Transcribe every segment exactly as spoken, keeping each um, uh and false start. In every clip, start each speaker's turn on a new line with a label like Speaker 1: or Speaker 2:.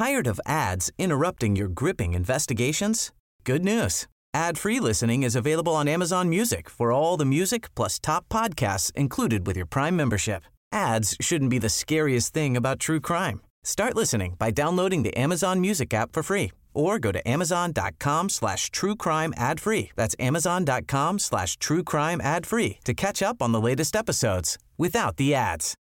Speaker 1: Tired of ads interrupting your gripping investigations? Good news. Ad-free listening is available on Amazon Music for all the music plus top podcasts included with your Prime membership. Ads shouldn't be the scariest thing about true crime. Start listening by downloading the Amazon Music app for free or go to amazon.com slash true crime ad free. That's amazon.com slash true crime ad free to catch up on the latest episodes without the ads.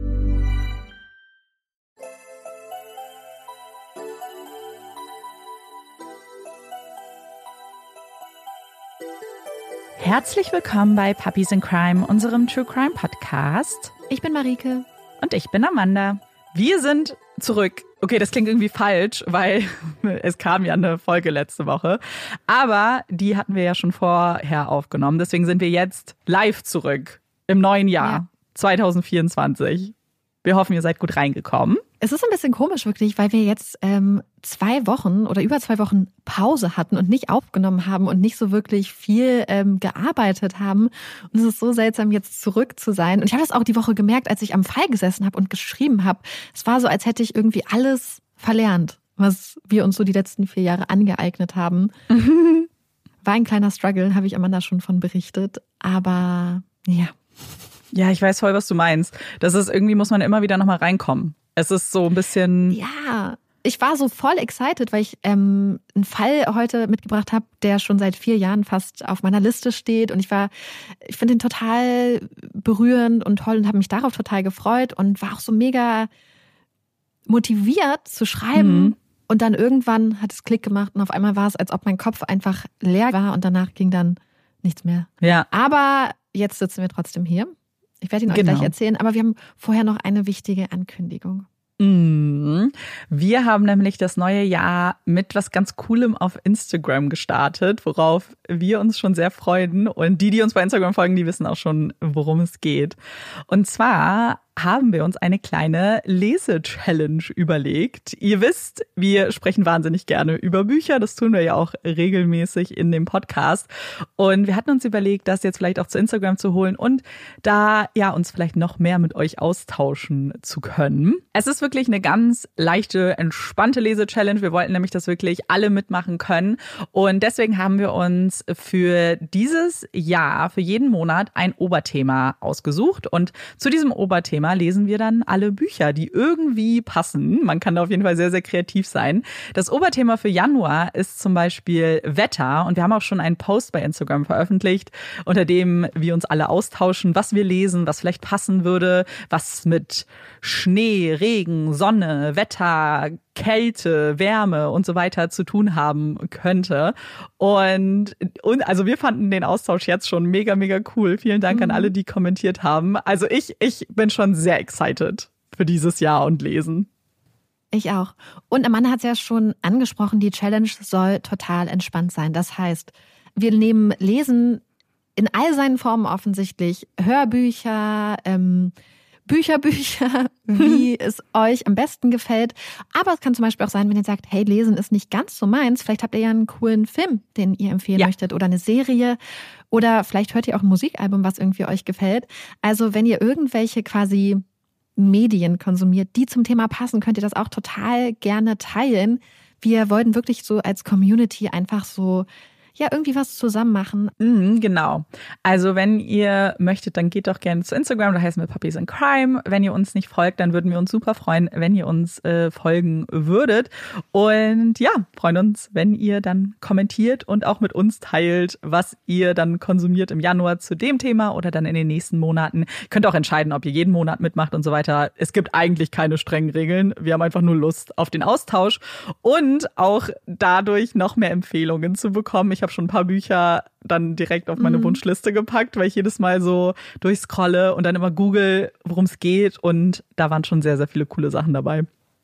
Speaker 2: Herzlich willkommen bei Puppies in Crime, unserem True Crime Podcast.
Speaker 3: Ich bin Marike.
Speaker 2: Und ich bin Amanda. Wir sind zurück. Okay, das klingt irgendwie falsch, weil es kam ja eine Folge letzte Woche. Aber die hatten wir ja schon vorher aufgenommen. Deswegen sind wir jetzt live zurück im neuen Jahr ja. zwanzig vierundzwanzig. Wir hoffen, ihr seid gut reingekommen.
Speaker 3: Es ist ein bisschen komisch wirklich, weil wir jetzt ähm, zwei Wochen oder über zwei Wochen Pause hatten und nicht aufgenommen haben und nicht so wirklich viel ähm, gearbeitet haben. Und es ist so seltsam, jetzt zurück zu sein. Und ich habe das auch die Woche gemerkt, als ich am Fall gesessen habe und geschrieben habe. Es war so, als hätte ich irgendwie alles verlernt, was wir uns so die letzten vier Jahre angeeignet haben. War ein kleiner Struggle, habe ich Amanda schon von berichtet. Aber ja.
Speaker 2: Ja, ich weiß voll, was du meinst. Das ist irgendwie, muss man immer wieder nochmal reinkommen. Es ist so ein bisschen...
Speaker 3: Ja, ich war so voll excited, weil ich ähm, einen Fall heute mitgebracht habe, der schon seit vier Jahren fast auf meiner Liste steht. Und ich war, ich finde ihn total berührend und toll und habe mich darauf total gefreut und war auch so mega motiviert zu schreiben. Mhm. Und dann irgendwann hat es Klick gemacht und auf einmal war es, als ob mein Kopf einfach leer war und danach ging dann nichts mehr.
Speaker 2: Ja.
Speaker 3: Aber jetzt sitzen wir trotzdem hier. Ich werde ihn euch
Speaker 2: genau.
Speaker 3: gleich erzählen, aber wir haben vorher noch eine wichtige Ankündigung.
Speaker 2: Wir haben nämlich das neue Jahr mit was ganz Coolem auf Instagram gestartet, worauf wir uns schon sehr freuen. Und die, die uns bei Instagram folgen, die wissen auch schon, worum es geht. Und zwar haben wir uns eine kleine Lese-Challenge überlegt. Ihr wisst, wir sprechen wahnsinnig gerne über Bücher. Das tun wir ja auch regelmäßig in dem Podcast. Und wir hatten uns überlegt, das jetzt vielleicht auch zu Instagram zu holen und da ja uns vielleicht noch mehr mit euch austauschen zu können. Es ist wirklich eine ganz leichte, entspannte Lese-Challenge. Wir wollten nämlich, dass wirklich alle mitmachen können. Und deswegen haben wir uns für dieses Jahr, für jeden Monat ein Oberthema ausgesucht. Und zu diesem Oberthema lesen wir dann alle Bücher, die irgendwie passen. Man kann da auf jeden Fall sehr, sehr kreativ sein. Das Oberthema für Januar ist zum Beispiel Wetter. Und wir haben auch schon einen Post bei Instagram veröffentlicht, unter dem wir uns alle austauschen, was wir lesen, was vielleicht passen würde, was mit Schnee, Regen, Sonne, Wetter, Kälte, Wärme und so weiter zu tun haben könnte. Und, und also wir fanden den Austausch jetzt schon mega, mega cool. Vielen Dank mhm. an alle, die kommentiert haben. Also ich, ich bin schon sehr excited für dieses Jahr und Lesen.
Speaker 3: Ich auch. Und Amanda hat es ja schon angesprochen, die Challenge soll total entspannt sein. Das heißt, wir nehmen Lesen in all seinen Formen offensichtlich, Hörbücher, ähm, Bücher, Bücher, wie es euch am besten gefällt. Aber es kann zum Beispiel auch sein, wenn ihr sagt, hey, Lesen ist nicht ganz so meins. Vielleicht habt ihr ja einen coolen Film, den ihr empfehlen ja. möchtet oder eine Serie. Oder vielleicht hört ihr auch ein Musikalbum, was irgendwie euch gefällt. Also wenn ihr irgendwelche quasi Medien konsumiert, die zum Thema passen, könnt ihr das auch total gerne teilen. Wir wollten wirklich so als Community einfach so ja, irgendwie was zusammen machen.
Speaker 2: Mhm, genau. Also wenn ihr möchtet, dann geht doch gerne zu Instagram, da heißen wir Puppies in Crime. Wenn ihr uns nicht folgt, dann würden wir uns super freuen, wenn ihr uns äh, folgen würdet. Und ja, freuen uns, wenn ihr dann kommentiert und auch mit uns teilt, was ihr dann konsumiert im Januar zu dem Thema oder dann in den nächsten Monaten. Ihr könnt auch entscheiden, ob ihr jeden Monat mitmacht und so weiter. Es gibt eigentlich keine strengen Regeln. Wir haben einfach nur Lust auf den Austausch und auch dadurch noch mehr Empfehlungen zu bekommen. Ich habe schon ein paar Bücher dann direkt auf meine mhm. Wunschliste gepackt, weil ich jedes Mal so durchscrolle und dann immer google, worum es geht. Und da waren schon sehr, sehr viele coole Sachen dabei.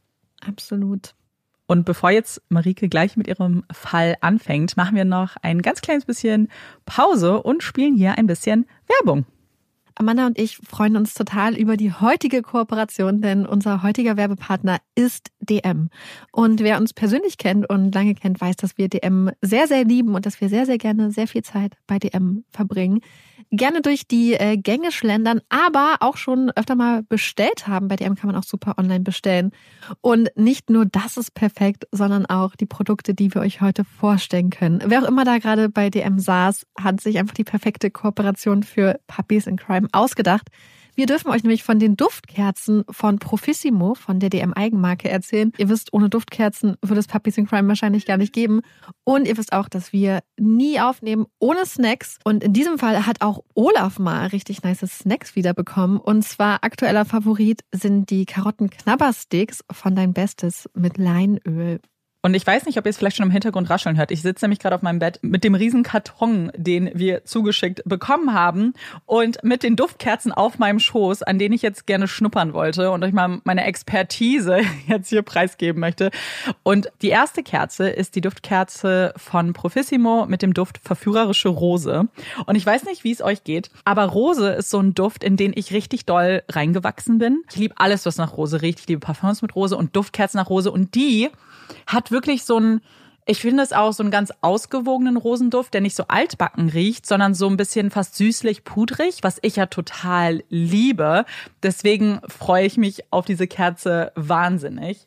Speaker 3: Absolut.
Speaker 2: Und bevor jetzt Marike gleich mit ihrem Fall anfängt, machen wir noch ein ganz kleines bisschen Pause und spielen hier ein bisschen Werbung.
Speaker 3: Amanda und ich freuen uns total über die heutige Kooperation, denn unser heutiger Werbepartner ist D M. Und wer uns persönlich kennt und lange kennt, weiß, dass wir D M sehr, sehr lieben und dass wir sehr, sehr gerne sehr viel Zeit bei D M verbringen. gerne durch die äh, Gänge schlendern, aber auch schon öfter mal bestellt haben. Bei D M kann man auch super online bestellen. Und nicht nur das ist perfekt, sondern auch die Produkte, die wir euch heute vorstellen können. Wer auch immer da gerade bei D M saß, hat sich einfach die perfekte Kooperation für Puppies in Crime ausgedacht. Wir dürfen euch nämlich von den Duftkerzen von Profissimo, von der D M-Eigenmarke, erzählen. Ihr wisst, ohne Duftkerzen würde es Puppies in Crime wahrscheinlich gar nicht geben. Und ihr wisst auch, dass wir nie aufnehmen ohne Snacks. Und in diesem Fall hat auch Olaf mal richtig nice Snacks wiederbekommen. Und zwar aktueller Favorit sind die Karotten-Knabbersticks von Dein Bestes mit Leinöl.
Speaker 2: Und ich weiß nicht, ob ihr es vielleicht schon im Hintergrund rascheln hört. Ich sitze nämlich gerade auf meinem Bett mit dem riesen Karton, den wir zugeschickt bekommen haben und mit den Duftkerzen auf meinem Schoß, an denen ich jetzt gerne schnuppern wollte und euch mal meine Expertise jetzt hier preisgeben möchte. Und die erste Kerze ist die Duftkerze von Profissimo mit dem Duft Verführerische Rose. Und ich weiß nicht, wie es euch geht, aber Rose ist so ein Duft, in den ich richtig doll reingewachsen bin. Ich liebe alles, was nach Rose riecht. Ich liebe Parfums mit Rose und Duftkerzen nach Rose. Und die hat wirklich so einen, ich finde es auch so einen ganz ausgewogenen Rosenduft, der nicht so altbacken riecht, sondern so ein bisschen fast süßlich pudrig, was ich ja total liebe. Deswegen freue ich mich auf diese Kerze wahnsinnig.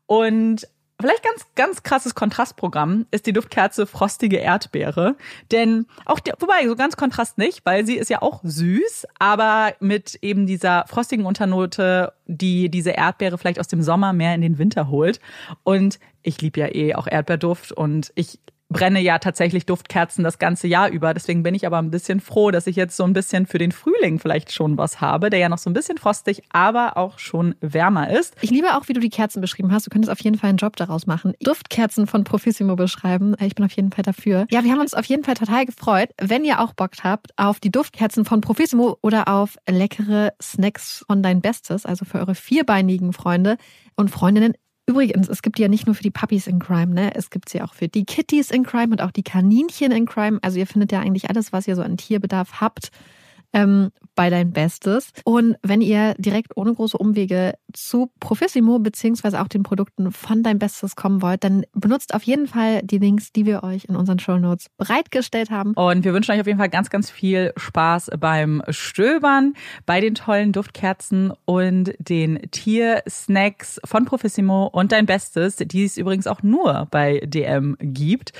Speaker 2: Und vielleicht ganz, ganz krasses Kontrastprogramm ist die Duftkerze Frostige Erdbeere. Denn auch, die, wobei so ganz Kontrast nicht, weil sie ist ja auch süß, aber mit eben dieser frostigen Unternote, die diese Erdbeere vielleicht aus dem Sommer mehr in den Winter holt. Und ich liebe ja eh auch Erdbeerduft und ich brenne ja tatsächlich Duftkerzen das ganze Jahr über. Deswegen bin ich aber ein bisschen froh, dass ich jetzt so ein bisschen für den Frühling vielleicht schon was habe, der ja noch so ein bisschen frostig, aber auch schon wärmer ist.
Speaker 3: Ich liebe auch, wie du die Kerzen beschrieben hast. Du könntest auf jeden Fall einen Job daraus machen. Duftkerzen von Profissimo beschreiben. Ich bin auf jeden Fall dafür. Ja, wir haben uns auf jeden Fall total gefreut. Wenn ihr auch Bock habt auf die Duftkerzen von Profissimo oder auf leckere Snacks von Dein Bestes, also für eure vierbeinigen Freunde und Freundinnen. Übrigens, es gibt die ja nicht nur für die Puppies in Crime, ne? Es gibt sie auch für die Kitties in Crime und auch die Kaninchen in Crime. Also ihr findet ja eigentlich alles, was ihr so an Tierbedarf habt, ähm, bei Dein Bestes. Und wenn ihr direkt ohne große Umwege zu Profissimo beziehungsweise auch den Produkten von Dein Bestes kommen wollt, dann benutzt auf jeden Fall die Links, die wir euch in unseren Shownotes bereitgestellt haben.
Speaker 2: Und wir wünschen euch auf jeden Fall ganz, ganz viel Spaß beim Stöbern, bei den tollen Duftkerzen und den Tiersnacks von Profissimo und Dein Bestes, die es übrigens auch nur bei D M gibt.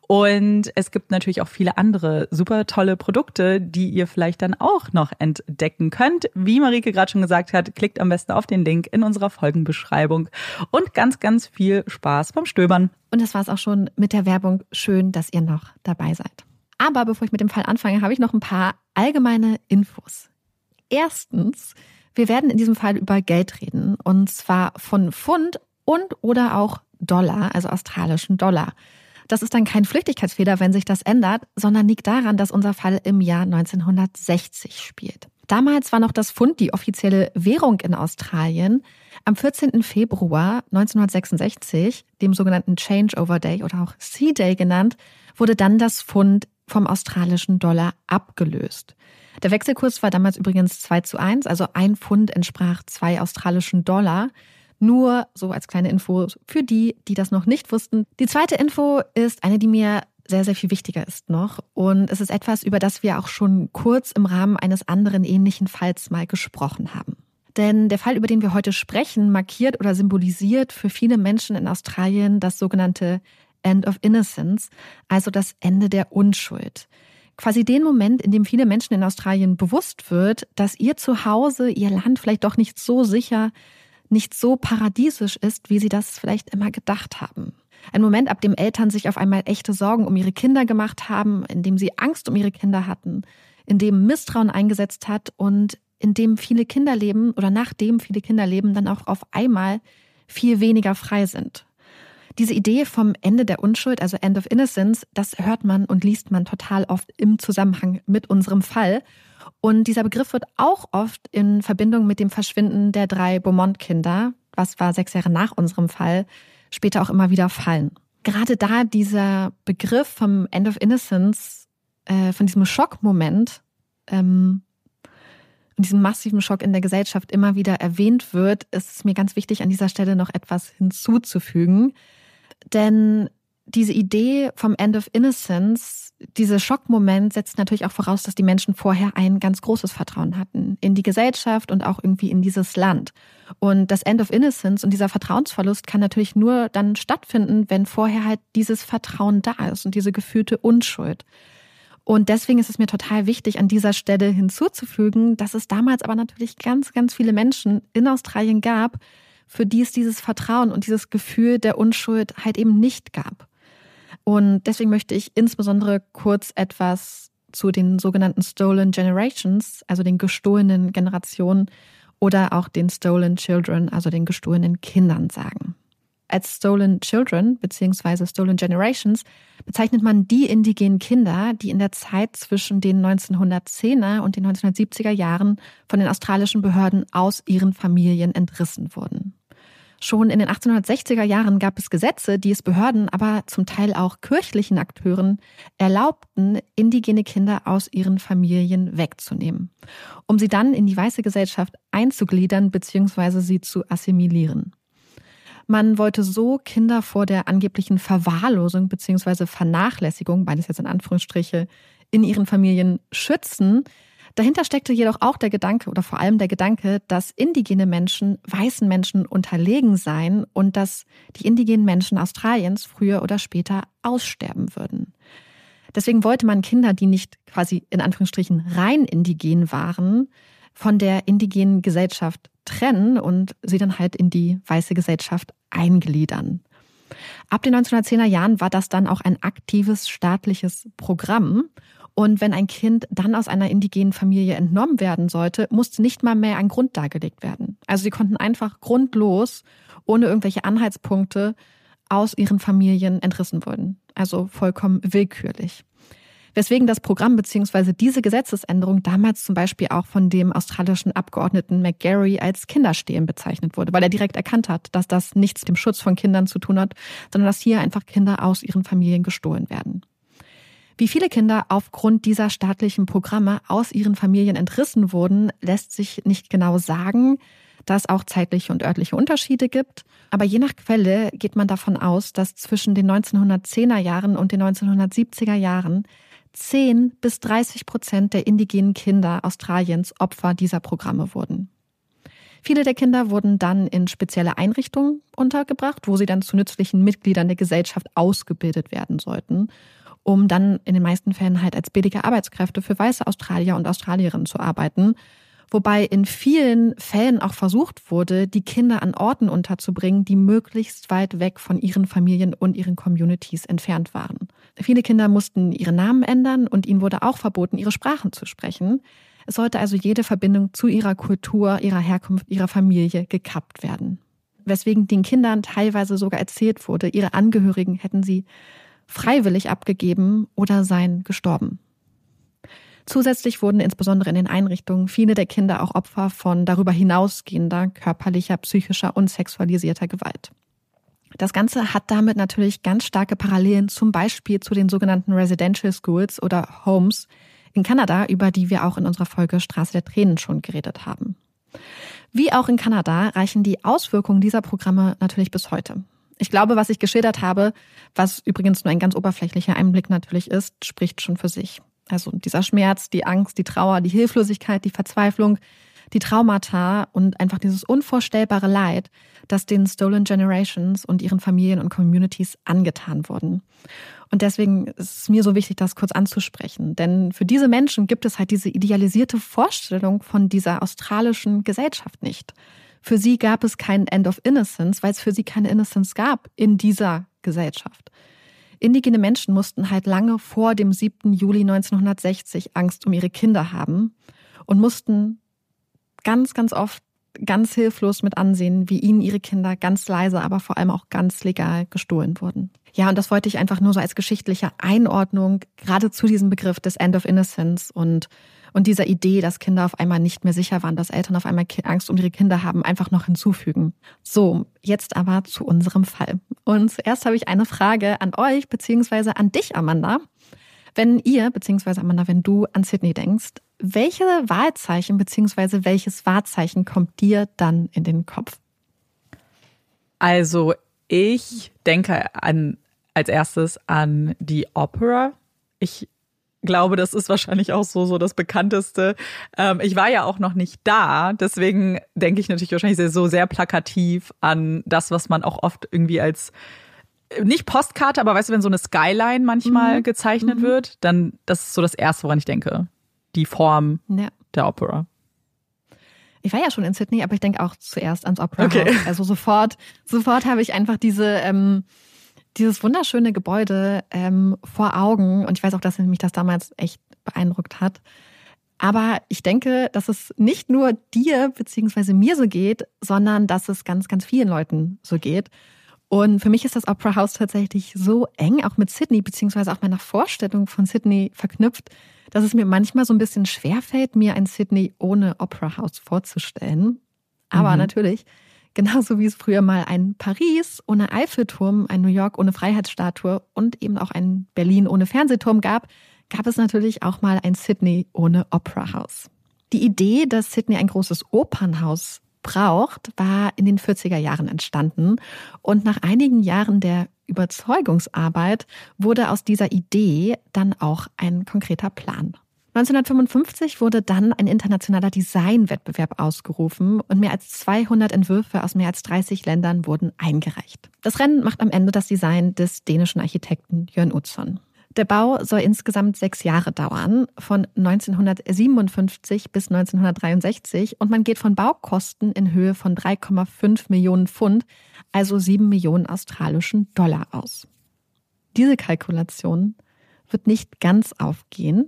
Speaker 2: Und es gibt natürlich auch viele andere super tolle Produkte, die ihr vielleicht dann auch noch entdecken könnt. Wie Marike gerade schon gesagt hat, klickt am besten auf den Link in unserer Folgenbeschreibung und ganz, ganz viel Spaß beim Stöbern.
Speaker 3: Und das war's auch schon mit der Werbung. Schön, dass ihr noch dabei seid. Aber bevor ich mit dem Fall anfange, habe ich noch ein paar allgemeine Infos. Erstens, wir werden in diesem Fall über Geld reden. Und zwar von Pfund und oder auch Dollar, also australischen Dollar. Das ist dann kein Flüchtigkeitsfehler, wenn sich das ändert, sondern liegt daran, dass unser Fall im Jahr neunzehnhundertsechzig spielt. Damals war noch das Pfund die offizielle Währung in Australien. Am vierzehnten Februar neunzehnhundertsechsundsechzig, dem sogenannten Changeover Day oder auch Sea Day genannt, wurde dann das Pfund vom australischen Dollar abgelöst. Der Wechselkurs war damals übrigens zwei zu eins, also ein Pfund entsprach zwei australischen Dollar. Nur so als kleine Info für die, die das noch nicht wussten. Die zweite Info ist eine, die mir sehr, sehr viel wichtiger ist noch. Und es ist etwas, über das wir auch schon kurz im Rahmen eines anderen ähnlichen Falls mal gesprochen haben. Denn der Fall, über den wir heute sprechen, markiert oder symbolisiert für viele Menschen in Australien das sogenannte End of Innocence, also das Ende der Unschuld. Quasi den Moment, in dem viele Menschen in Australien bewusst wird, dass ihr Zuhause, ihr Land vielleicht doch nicht so sicher, nicht so paradiesisch ist, wie sie das vielleicht immer gedacht haben. Ein Moment, ab dem Eltern sich auf einmal echte Sorgen um ihre Kinder gemacht haben, in dem sie Angst um ihre Kinder hatten, in dem Misstrauen eingesetzt hat und in dem viele Kinderleben oder nachdem viele Kinderleben dann auch auf einmal viel weniger frei sind. Diese Idee vom Ende der Unschuld, also End of Innocence, das hört man und liest man total oft im Zusammenhang mit unserem Fall. Und dieser Begriff wird auch oft in Verbindung mit dem Verschwinden der drei Beaumont-Kinder, was war sechs Jahre nach unserem Fall, später auch immer wieder fallen. Gerade da dieser Begriff vom End of Innocence, äh, von diesem Schockmoment ähm, und diesem massiven Schock in der Gesellschaft immer wieder erwähnt wird, ist es mir ganz wichtig, an dieser Stelle noch etwas hinzuzufügen. Denn diese Idee vom End of Innocence, dieser Schockmoment setzt natürlich auch voraus, dass die Menschen vorher ein ganz großes Vertrauen hatten in die Gesellschaft und auch irgendwie in dieses Land. Und das End of Innocence und dieser Vertrauensverlust kann natürlich nur dann stattfinden, wenn vorher halt dieses Vertrauen da ist und diese gefühlte Unschuld. Und deswegen ist es mir total wichtig, an dieser Stelle hinzuzufügen, dass es damals aber natürlich ganz, ganz viele Menschen in Australien gab, für die es dieses Vertrauen und dieses Gefühl der Unschuld halt eben nicht gab. Und deswegen möchte ich insbesondere kurz etwas zu den sogenannten Stolen Generations, also den gestohlenen Generationen oder auch den Stolen Children, also den gestohlenen Kindern sagen. Als Stolen Children bzw. Stolen Generations bezeichnet man die indigenen Kinder, die in der Zeit zwischen den neunzehnhundertzehner und den neunzehnhundertsiebziger Jahren von den australischen Behörden aus ihren Familien entrissen wurden. Schon in den achtzehnhundertsechziger Jahren gab es Gesetze, die es Behörden, aber zum Teil auch kirchlichen Akteuren erlaubten, indigene Kinder aus ihren Familien wegzunehmen, um sie dann in die weiße Gesellschaft einzugliedern bzw. sie zu assimilieren. Man wollte so Kinder vor der angeblichen Verwahrlosung bzw. Vernachlässigung, beides jetzt in Anführungsstriche, in ihren Familien schützen. Dahinter steckte jedoch auch der Gedanke oder vor allem der Gedanke, dass indigene Menschen weißen Menschen unterlegen seien und dass die indigenen Menschen Australiens früher oder später aussterben würden. Deswegen wollte man Kinder, die nicht quasi in Anführungsstrichen rein indigen waren, von der indigenen Gesellschaft trennen und sie dann halt in die weiße Gesellschaft eingliedern. Ab den neunzehnhundertzehner Jahren war das dann auch ein aktives staatliches Programm. Und wenn ein Kind dann aus einer indigenen Familie entnommen werden sollte, musste nicht mal mehr ein Grund dargelegt werden. Also sie konnten einfach grundlos, ohne irgendwelche Anhaltspunkte, aus ihren Familien entrissen werden. Also vollkommen willkürlich. Weswegen das Programm bzw. diese Gesetzesänderung damals zum Beispiel auch von dem australischen Abgeordneten McGarry als Kinderstehlen bezeichnet wurde, weil er direkt erkannt hat, dass das nichts mit dem Schutz von Kindern zu tun hat, sondern dass hier einfach Kinder aus ihren Familien gestohlen werden. Wie viele Kinder aufgrund dieser staatlichen Programme aus ihren Familien entrissen wurden, lässt sich nicht genau sagen, da es auch zeitliche und örtliche Unterschiede gibt. Aber je nach Quelle geht man davon aus, dass zwischen den neunzehnhundertzehner Jahren und den neunzehnhundertsiebziger Jahren zehn bis dreißig Prozent der indigenen Kinder Australiens Opfer dieser Programme wurden. Viele der Kinder wurden dann in spezielle Einrichtungen untergebracht, wo sie dann zu nützlichen Mitgliedern der Gesellschaft ausgebildet werden sollten, um dann in den meisten Fällen halt als billige Arbeitskräfte für weiße Australier und Australierinnen zu arbeiten. Wobei in vielen Fällen auch versucht wurde, die Kinder an Orten unterzubringen, die möglichst weit weg von ihren Familien und ihren Communities entfernt waren. Viele Kinder mussten ihre Namen ändern und ihnen wurde auch verboten, ihre Sprachen zu sprechen. Es sollte also jede Verbindung zu ihrer Kultur, ihrer Herkunft, ihrer Familie gekappt werden. Weswegen den Kindern teilweise sogar erzählt wurde, ihre Angehörigen hätten sie freiwillig abgegeben oder seien gestorben. Zusätzlich wurden insbesondere in den Einrichtungen viele der Kinder auch Opfer von darüber hinausgehender körperlicher, psychischer und sexualisierter Gewalt. Das Ganze hat damit natürlich ganz starke Parallelen zum Beispiel zu den sogenannten Residential Schools oder Homes in Kanada, über die wir auch in unserer Folge Straße der Tränen schon geredet haben. Wie auch in Kanada reichen die Auswirkungen dieser Programme natürlich bis heute. Ich glaube, was ich geschildert habe, was übrigens nur ein ganz oberflächlicher Einblick natürlich ist, spricht schon für sich. Also dieser Schmerz, die Angst, die Trauer, die Hilflosigkeit, die Verzweiflung, die Traumata und einfach dieses unvorstellbare Leid, das den Stolen Generations und ihren Familien und Communities angetan wurden. Und deswegen ist es mir so wichtig, das kurz anzusprechen. Denn für diese Menschen gibt es halt diese idealisierte Vorstellung von dieser australischen Gesellschaft nicht. Für sie gab es kein End of Innocence, weil es für sie keine Innocence gab in dieser Gesellschaft. Indigene Menschen mussten halt lange vor dem siebten Juli neunzehnhundertsechzig Angst um ihre Kinder haben und mussten ganz, ganz oft ganz hilflos mit ansehen, wie ihnen ihre Kinder ganz leise, aber vor allem auch ganz legal gestohlen wurden. Ja, und das wollte ich einfach nur so als geschichtliche Einordnung gerade zu diesem Begriff des End of Innocence und Und dieser Idee, dass Kinder auf einmal nicht mehr sicher waren, dass Eltern auf einmal Angst um ihre Kinder haben, einfach noch hinzufügen. So, jetzt aber zu unserem Fall. Und zuerst habe ich eine Frage an euch, beziehungsweise an dich, Amanda. Wenn ihr, beziehungsweise Amanda, wenn du an Sydney denkst, welche Wahlzeichen, beziehungsweise welches Wahrzeichen kommt dir dann in den Kopf?
Speaker 2: Also ich denke an als erstes an die Opera. Ich glaube, das ist wahrscheinlich auch so, so das Bekannteste. Ähm, ich war ja auch noch nicht da, deswegen denke ich natürlich wahrscheinlich sehr, so sehr plakativ an das, was man auch oft irgendwie als, nicht Postkarte, aber weißt du, wenn so eine Skyline manchmal mhm. gezeichnet mhm. wird, dann, das ist so das Erste, woran ich denke. Die Form ja. der Opera.
Speaker 3: Ich war ja schon in Sydney, aber ich denke auch zuerst ans Opera House.
Speaker 2: Okay.
Speaker 3: Also sofort, sofort habe ich einfach diese, ähm, dieses wunderschöne Gebäude ähm, vor Augen. Und ich weiß auch, dass mich das damals echt beeindruckt hat. Aber ich denke, dass es nicht nur dir bzw. mir so geht, sondern dass es ganz, ganz vielen Leuten so geht. Und für mich ist das Opera House tatsächlich so eng, auch mit Sydney, beziehungsweise auch meiner Vorstellung von Sydney verknüpft, dass es mir manchmal so ein bisschen schwerfällt, mir ein Sydney ohne Opera House vorzustellen. Aber mhm. natürlich, genauso wie es früher mal ein Paris ohne Eiffelturm, ein New York ohne Freiheitsstatue und eben auch ein Berlin ohne Fernsehturm gab, gab es natürlich auch mal ein Sydney ohne Opera House. Die Idee, dass Sydney ein großes Opernhaus braucht, war in den vierziger Jahren entstanden. Und nach einigen Jahren der Überzeugungsarbeit wurde aus dieser Idee dann auch ein konkreter Plan. neunzehnhundertfünfundfünfzig wurde dann ein internationaler Designwettbewerb ausgerufen und mehr als zweihundert Entwürfe aus mehr als dreißig Ländern wurden eingereicht. Das Rennen macht am Ende das Design des dänischen Architekten Jørn Utzon. Der Bau soll insgesamt sechs Jahre dauern, von neunzehnhundertsiebenundfünfzig bis neunzehnhundertdreiundsechzig. Und man geht von Baukosten in Höhe von drei Komma fünf Millionen Pfund, also sieben Millionen australischen Dollar aus. Diese Kalkulation wird nicht ganz aufgehen.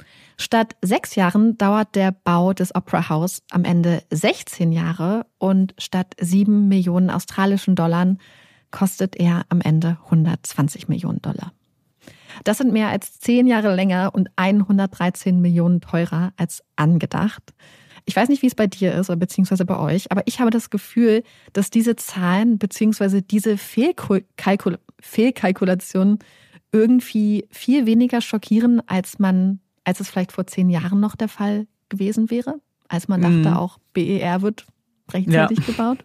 Speaker 3: Statt sechs Jahren dauert der Bau des Opera House am Ende sechzehn Jahre und statt sieben Millionen australischen Dollar kostet er am Ende hundertzwanzig Millionen Dollar. Das sind mehr als zehn Jahre länger und hundertdreizehn Millionen teurer als angedacht. Ich weiß nicht, wie es bei dir ist oder beziehungsweise bei euch, aber ich habe das Gefühl, dass diese Zahlen beziehungsweise diese Fehlkalkul- Fehlkalkulationen irgendwie viel weniger schockieren, als man, als es vielleicht vor zehn Jahren noch der Fall gewesen wäre, als man dachte, mhm. auch B E R wird rechtzeitig ja. gebaut.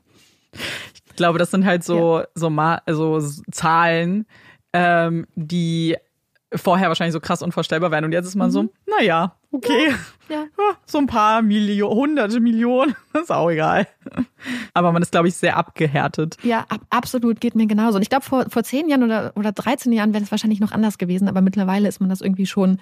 Speaker 2: Ich glaube, das sind halt so, ja. so, Ma- also Zahlen, ähm, die vorher wahrscheinlich so krass unvorstellbar wären. Und jetzt ist man mhm. so, naja, okay, ja, ja. so ein paar Millionen, hunderte Millionen, ist auch egal. Aber man ist, glaube ich, sehr abgehärtet.
Speaker 3: Ja, ab, absolut, geht mir genauso. Und ich glaube, vor, vor zehn Jahren oder, oder dreizehn Jahren wäre es wahrscheinlich noch anders gewesen. Aber mittlerweile ist man das irgendwie schon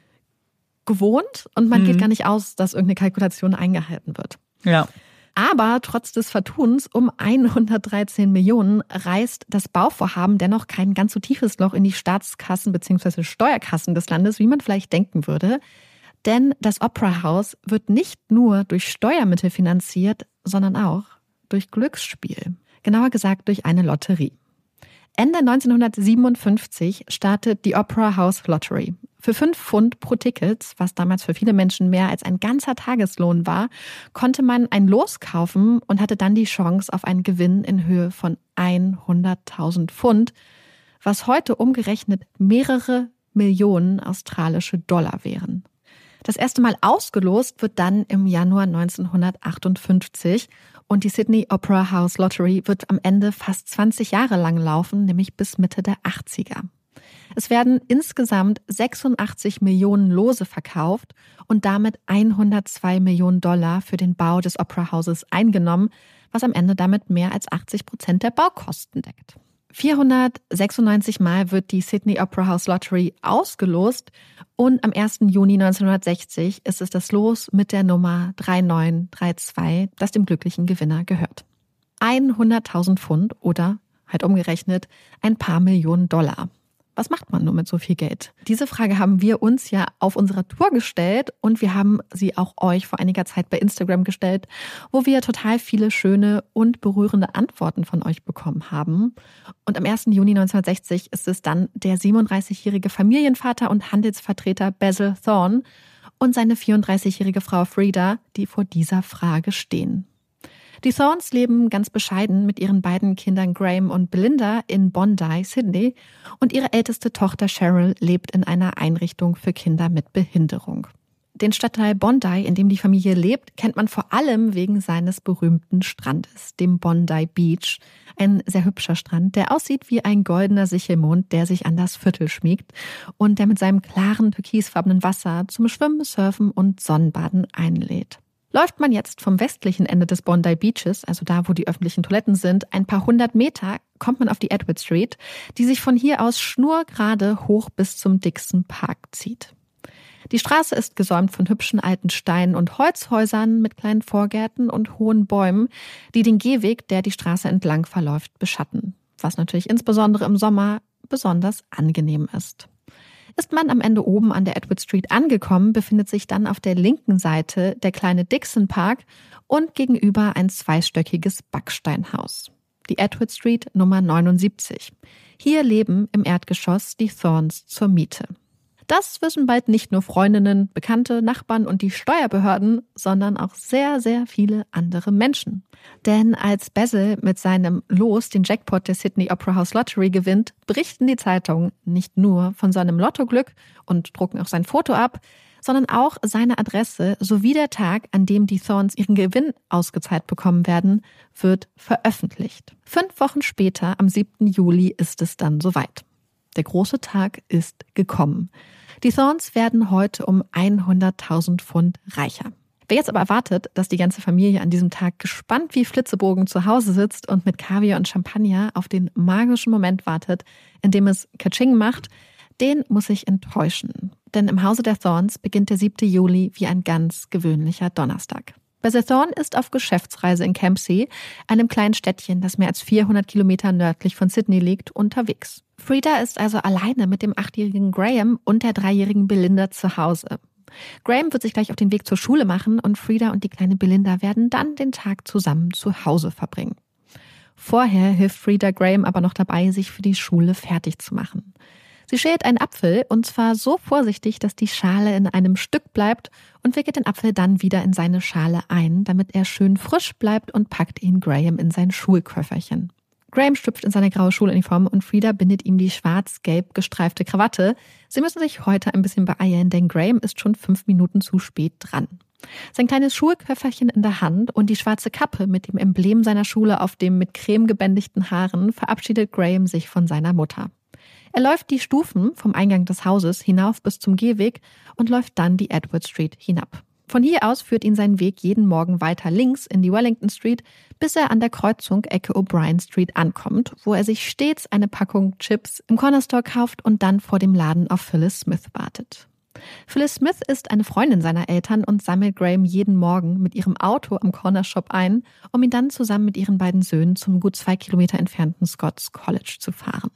Speaker 3: gewohnt und man mhm. geht gar nicht aus, dass irgendeine Kalkulation eingehalten wird.
Speaker 2: Ja.
Speaker 3: Aber trotz des Vertuns um hundertdreizehn Millionen reißt das Bauvorhaben dennoch kein ganz so tiefes Loch in die Staatskassen bzw. Steuerkassen des Landes, wie man vielleicht denken würde. Denn das Opera House wird nicht nur durch Steuermittel finanziert, sondern auch durch Glücksspiel. Genauer gesagt durch eine Lotterie. Ende neunzehnhundertsiebenundfünfzig startet die Opera House Lottery. Für fünf Pfund pro Ticket, was damals für viele Menschen mehr als ein ganzer Tageslohn war, konnte man ein Los kaufen und hatte dann die Chance auf einen Gewinn in Höhe von hunderttausend Pfund, was heute umgerechnet mehrere Millionen australische Dollar wären. Das erste Mal ausgelost wird dann im Januar neunzehnhundertachtundfünfzig und die Sydney Opera House Lottery wird am Ende fast zwanzig Jahre lang laufen, nämlich bis Mitte der achtziger. Es werden insgesamt sechsundachtzig Millionen Lose verkauft und damit hundertzwei Millionen Dollar für den Bau des Opera Houses eingenommen, was am Ende damit mehr als achtzig Prozent der Baukosten deckt. vierhundertsechsundneunzig Mal wird die Sydney Opera House Lottery ausgelost und am ersten Juni neunzehnhundertsechzig ist es das Los mit der Nummer drei neun drei zwei, das dem glücklichen Gewinner gehört. hunderttausend Pfund oder, halt umgerechnet, ein paar Millionen Dollar. Was macht man nur mit so viel Geld? Diese Frage haben wir uns ja auf unserer Tour gestellt und wir haben sie auch euch vor einiger Zeit bei Instagram gestellt, wo wir total viele schöne und berührende Antworten von euch bekommen haben. Und am ersten Juni neunzehnhundertsechzig ist es dann der siebenunddreißigjährige Familienvater und Handelsvertreter Basil Thorne und seine vierunddreißigjährige Frau Frida, die vor dieser Frage stehen. Die Thornes leben ganz bescheiden mit ihren beiden Kindern Graham und Belinda in Bondi, Sydney, und ihre älteste Tochter Cheryl lebt in einer Einrichtung für Kinder mit Behinderung. Den Stadtteil Bondi, in dem die Familie lebt, kennt man vor allem wegen seines berühmten Strandes, dem Bondi Beach. Ein sehr hübscher Strand, der aussieht wie ein goldener Sichelmond, der sich an das Viertel schmiegt und der mit seinem klaren, türkisfarbenen Wasser zum Schwimmen, Surfen und Sonnenbaden einlädt. Läuft man jetzt vom westlichen Ende des Bondi Beaches, also da, wo die öffentlichen Toiletten sind, ein paar hundert Meter, kommt man auf die Edward Street, die sich von hier aus schnurgerade hoch bis zum Dixon Park zieht. Die Straße ist gesäumt von hübschen alten Steinen und Holzhäusern mit kleinen Vorgärten und hohen Bäumen, die den Gehweg, der die Straße entlang verläuft, beschatten. Was natürlich insbesondere im Sommer besonders angenehm ist. Ist man am Ende oben an der Edward Street angekommen, befindet sich dann auf der linken Seite der kleine Dixon Park und gegenüber ein zweistöckiges Backsteinhaus. Die Edward Street Nummer neunundsiebzig. Hier leben im Erdgeschoss die Thornes zur Miete. Das wissen bald nicht nur Freundinnen, Bekannte, Nachbarn und die Steuerbehörden, sondern auch sehr, sehr viele andere Menschen. Denn als Basil mit seinem Los den Jackpot der Sydney Opera House Lottery gewinnt, berichten die Zeitungen nicht nur von seinem Lottoglück und drucken auch sein Foto ab, sondern auch seine Adresse sowie der Tag, an dem die Thornes ihren Gewinn ausgezahlt bekommen werden, wird veröffentlicht. Fünf Wochen später, am siebten Juli, ist es dann soweit. Der große Tag ist gekommen. Die Thornes werden heute um hunderttausend Pfund reicher. Wer jetzt aber erwartet, dass die ganze Familie an diesem Tag gespannt wie Flitzebogen zu Hause sitzt und mit Kaviar und Champagner auf den magischen Moment wartet, in dem es Katsching macht, den muss ich enttäuschen. Denn im Hause der Thornes beginnt der siebte Juli wie ein ganz gewöhnlicher Donnerstag. Basil Thorne ist auf Geschäftsreise in Campsie, einem kleinen Städtchen, das mehr als vierhundert Kilometer nördlich von Sydney liegt, unterwegs. Frida ist also alleine mit dem achtjährigen Graham und der dreijährigen Belinda zu Hause. Graham wird sich gleich auf den Weg zur Schule machen und Frida und die kleine Belinda werden dann den Tag zusammen zu Hause verbringen. Vorher hilft Frida Graham aber noch dabei, sich für die Schule fertig zu machen. Sie schält einen Apfel und zwar so vorsichtig, dass die Schale in einem Stück bleibt und wickelt den Apfel dann wieder in seine Schale ein, damit er schön frisch bleibt und packt ihn Graham in sein Schulköfferchen. Graham schlüpft in seine graue Schuluniform und Frida bindet ihm die schwarz-gelb gestreifte Krawatte. Sie müssen sich heute ein bisschen beeilen, denn Graham ist schon fünf Minuten zu spät dran. Sein kleines Schulköfferchen in der Hand und die schwarze Kappe mit dem Emblem seiner Schule auf dem mit Creme gebändigten Haaren verabschiedet Graham sich von seiner Mutter. Er läuft die Stufen vom Eingang des Hauses hinauf bis zum Gehweg und läuft dann die Edward Street hinab. Von hier aus führt ihn sein Weg jeden Morgen weiter links in die Wellington Street, bis er an der Kreuzung Ecke O'Brien Street ankommt, wo er sich stets eine Packung Chips im Corner Store kauft und dann vor dem Laden auf Phyllis Smith wartet. Phyllis Smith ist eine Freundin seiner Eltern und sammelt Graham jeden Morgen mit ihrem Auto am Corner Shop ein, um ihn dann zusammen mit ihren beiden Söhnen zum gut zwei Kilometer entfernten Scots College zu fahren.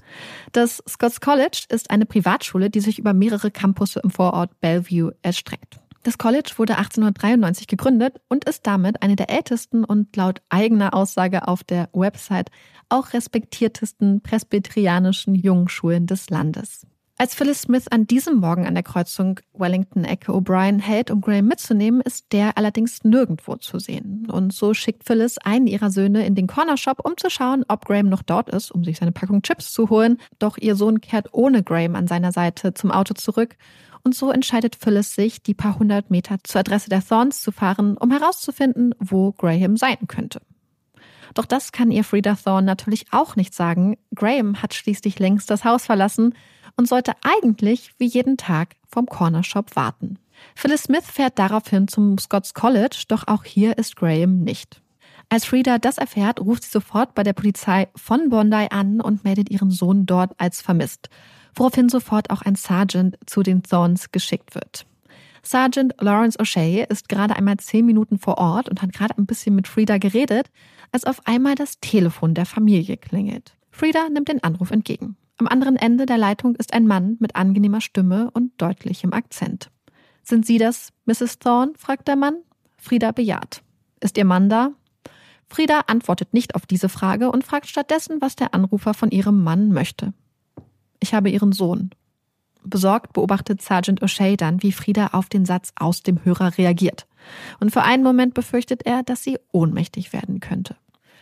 Speaker 3: Das Scots College ist eine Privatschule, die sich über mehrere Campusse im Vorort Bellevue erstreckt. Das College wurde achtzehnhundertdreiundneunzig gegründet und ist damit eine der ältesten und laut eigener Aussage auf der Website auch respektiertesten presbyterianischen Jungenschulen des Landes. Als Phyllis Smith an diesem Morgen an der Kreuzung Wellington-Ecke O'Brien hält, um Graham mitzunehmen, ist der allerdings nirgendwo zu sehen. Und so schickt Phyllis einen ihrer Söhne in den Cornershop, um zu schauen, ob Graham noch dort ist, um sich seine Packung Chips zu holen. Doch ihr Sohn kehrt ohne Graham an seiner Seite zum Auto zurück. Und so entscheidet Phyllis sich, die paar hundert Meter zur Adresse der Thornes zu fahren, um herauszufinden, wo Graham sein könnte. Doch das kann ihr Frida Thorne natürlich auch nicht sagen. Graham hat schließlich längst das Haus verlassen und sollte eigentlich wie jeden Tag vom Cornershop warten. Phyllis Smith fährt daraufhin zum Scots College, doch auch hier ist Graham nicht. Als Frida das erfährt, ruft sie sofort bei der Polizei von Bondi an und meldet ihren Sohn dort als vermisst, woraufhin sofort auch ein Sergeant zu den Thornes geschickt wird. Sergeant Lawrence O'Shea ist gerade einmal zehn Minuten vor Ort und hat gerade ein bisschen mit Frida geredet, als auf einmal das Telefon der Familie klingelt. Frida nimmt den Anruf entgegen. Am anderen Ende der Leitung ist ein Mann mit angenehmer Stimme und deutlichem Akzent. »Sind Sie das, Misses Thorne?« fragt der Mann. Frida bejaht. »Ist Ihr Mann da?« Frida antwortet nicht auf diese Frage und fragt stattdessen, was der Anrufer von ihrem Mann möchte. »Ich habe Ihren Sohn.« Besorgt beobachtet Sergeant O'Shea dann, wie Frida auf den Satz aus dem Hörer reagiert. Und für einen Moment befürchtet er, dass sie ohnmächtig werden könnte.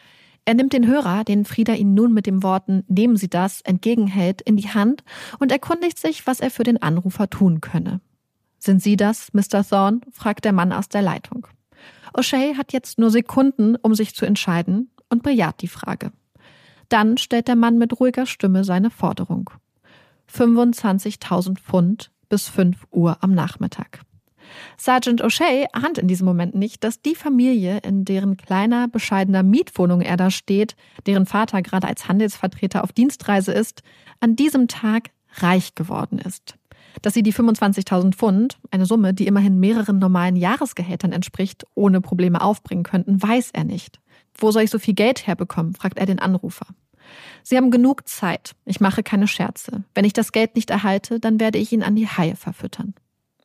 Speaker 3: Er nimmt den Hörer, den Frida ihn nun mit den Worten »Nehmen Sie das« entgegenhält, in die Hand und erkundigt sich, was er für den Anrufer tun könne. Sind Sie das, Mister Thorne?, fragt der Mann aus der Leitung. O'Shea hat jetzt nur Sekunden, um sich zu entscheiden und bejaht die Frage. Dann stellt der Mann mit ruhiger Stimme seine Forderung. fünfundzwanzigtausend Pfund bis fünf Uhr am Nachmittag. Sergeant O'Shea ahnt in diesem Moment nicht, dass die Familie, in deren kleiner, bescheidener Mietwohnung er da steht, deren Vater gerade als Handelsvertreter auf Dienstreise ist, an diesem Tag reich geworden ist. Dass sie die fünfundzwanzigtausend Pfund, eine Summe, die immerhin mehreren normalen Jahresgehältern entspricht, ohne Probleme aufbringen könnten, weiß er nicht. Wo soll ich so viel Geld herbekommen, fragt er den Anrufer. Sie haben genug Zeit. Ich mache keine Scherze. Wenn ich das Geld nicht erhalte, dann werde ich ihn an die Haie verfüttern.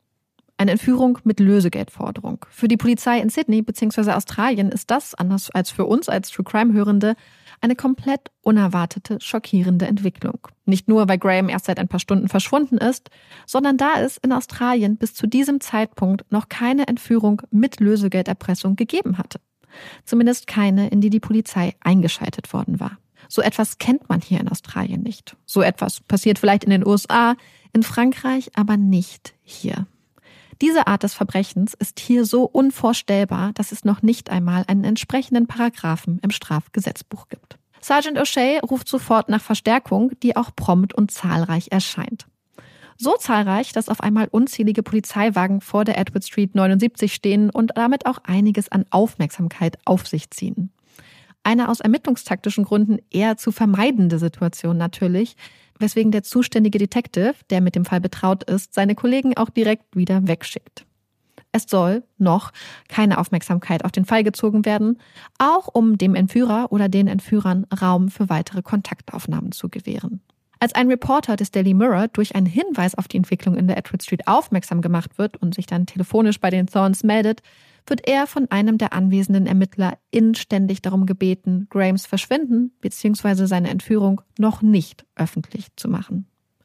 Speaker 3: Eine Entführung mit Lösegeldforderung. Für die Polizei in Sydney bzw. Australien ist das, anders als für uns als True-Crime-Hörende, eine komplett unerwartete, schockierende Entwicklung. Nicht nur, weil Graham erst seit ein paar Stunden verschwunden ist, sondern da es in Australien bis zu diesem Zeitpunkt noch keine Entführung mit Lösegelderpressung gegeben hatte. Zumindest keine, in die die Polizei eingeschaltet worden war. So etwas kennt man hier in Australien nicht. So etwas passiert vielleicht in den U S A, in Frankreich, aber nicht hier. Diese Art des Verbrechens ist hier so unvorstellbar, dass es noch nicht einmal einen entsprechenden Paragraphen im Strafgesetzbuch gibt. Sergeant O'Shea ruft sofort nach Verstärkung, die auch prompt und zahlreich erscheint. So zahlreich, dass auf einmal unzählige Polizeiwagen vor der Edward Street neunundsiebzig stehen und damit auch einiges an Aufmerksamkeit auf sich ziehen. Eine aus ermittlungstaktischen Gründen eher zu vermeidende Situation natürlich, weswegen der zuständige Detective, der mit dem Fall betraut ist, seine Kollegen auch direkt wieder wegschickt. Es soll noch keine Aufmerksamkeit auf den Fall gezogen werden, auch um dem Entführer oder den Entführern Raum für weitere Kontaktaufnahmen zu gewähren. Als ein Reporter des Daily Mirror durch einen Hinweis auf die Entwicklung in der Edward Street aufmerksam gemacht wird und sich dann telefonisch bei den Thornes meldet, wird er von einem der anwesenden Ermittler inständig darum gebeten, Grahams Verschwinden bzw. seine Entführung noch nicht öffentlich zu machen.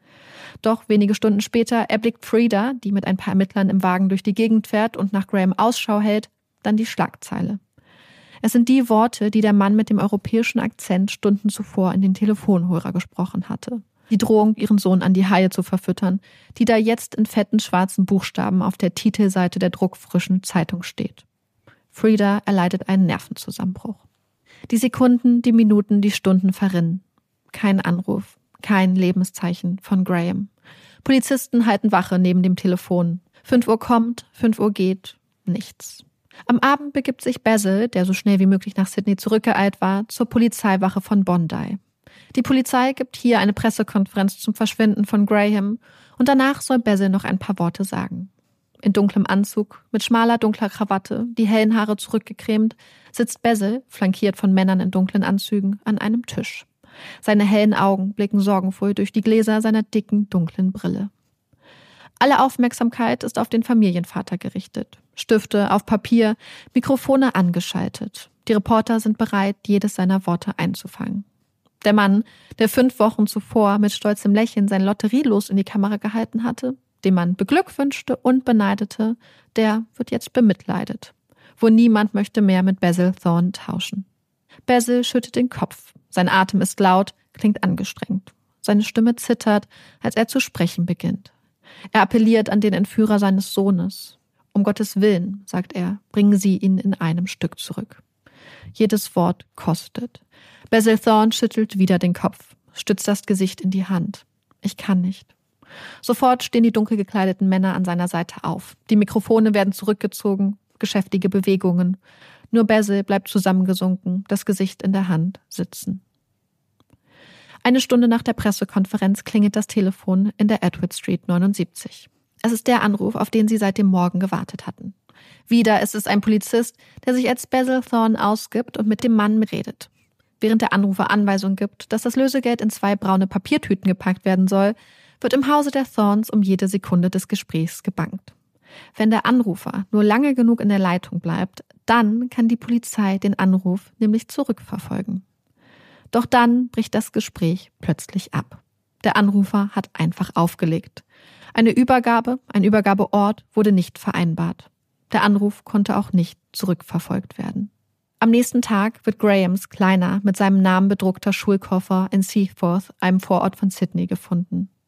Speaker 3: Doch wenige Stunden später erblickt Frida, die mit ein paar Ermittlern im Wagen durch die Gegend fährt und nach Graham Ausschau hält, dann die Schlagzeile. Es sind die Worte, die der Mann mit dem europäischen Akzent Stunden zuvor in den Telefonhörer gesprochen hatte. Die Drohung, ihren Sohn an die Haie zu verfüttern, die da jetzt in fetten schwarzen Buchstaben auf der Titelseite der druckfrischen Zeitung steht. Frida erleidet einen Nervenzusammenbruch. Die Sekunden, die Minuten, die Stunden verrinnen. Kein Anruf, kein Lebenszeichen von Graham. Polizisten halten Wache neben dem Telefon. Fünf Uhr kommt, fünf Uhr geht, nichts. Am Abend begibt sich Basil, der so schnell wie möglich nach Sydney zurückgeeilt war, zur Polizeiwache von Bondi. Die Polizei gibt hier eine Pressekonferenz zum Verschwinden von Graham und danach soll Basil noch ein paar Worte sagen. In dunklem Anzug, mit schmaler, dunkler Krawatte, die hellen Haare zurückgecremt, sitzt Basil, flankiert von Männern in dunklen Anzügen, an einem Tisch. Seine hellen Augen blicken sorgenvoll durch die Gläser seiner dicken, dunklen Brille. Alle Aufmerksamkeit ist auf den Familienvater gerichtet. Stifte auf Papier, Mikrofone angeschaltet. Die Reporter sind bereit, jedes seiner Worte einzufangen. Der Mann, der fünf Wochen zuvor mit stolzem Lächeln sein Lotterielos in die Kamera gehalten hatte, den man beglückwünschte und beneidete, der wird jetzt bemitleidet. Wo niemand möchte mehr mit Basil Thorne tauschen. Basil schüttet den Kopf. Sein Atem ist laut, klingt angestrengt. Seine Stimme zittert, als er zu sprechen beginnt. Er appelliert an den Entführer seines Sohnes. Um Gottes Willen, sagt er, bringen Sie ihn in einem Stück zurück. Jedes Wort kostet. Basil Thorne schüttelt wieder den Kopf, stützt das Gesicht in die Hand. Ich kann nicht. Sofort stehen die dunkel gekleideten Männer an seiner Seite auf. Die Mikrofone werden zurückgezogen, geschäftige Bewegungen. Nur Basil bleibt zusammengesunken, das Gesicht in der Hand sitzen. Eine Stunde nach der Pressekonferenz klingelt das Telefon in der Edward Street neunundsiebzig. Es ist der Anruf, auf den sie seit dem Morgen gewartet hatten. Wieder ist es ein Polizist, der sich als Basil Thorne ausgibt und mit dem Mann redet. Während der Anrufer Anweisung gibt, dass das Lösegeld in zwei braune Papiertüten gepackt werden soll, wird im Hause der Thornes um jede Sekunde des Gesprächs gebangt. Wenn der Anrufer nur lange genug in der Leitung bleibt, dann kann die Polizei den Anruf nämlich zurückverfolgen. Doch dann bricht das Gespräch plötzlich ab. Der Anrufer hat einfach aufgelegt. Eine Übergabe, ein Übergabeort wurde nicht vereinbart. Der Anruf konnte auch nicht zurückverfolgt werden. Am nächsten Tag wird Grahams kleiner, mit seinem Namen bedruckter Schulkoffer in Seaforth, einem Vorort von Sydney, gefunden.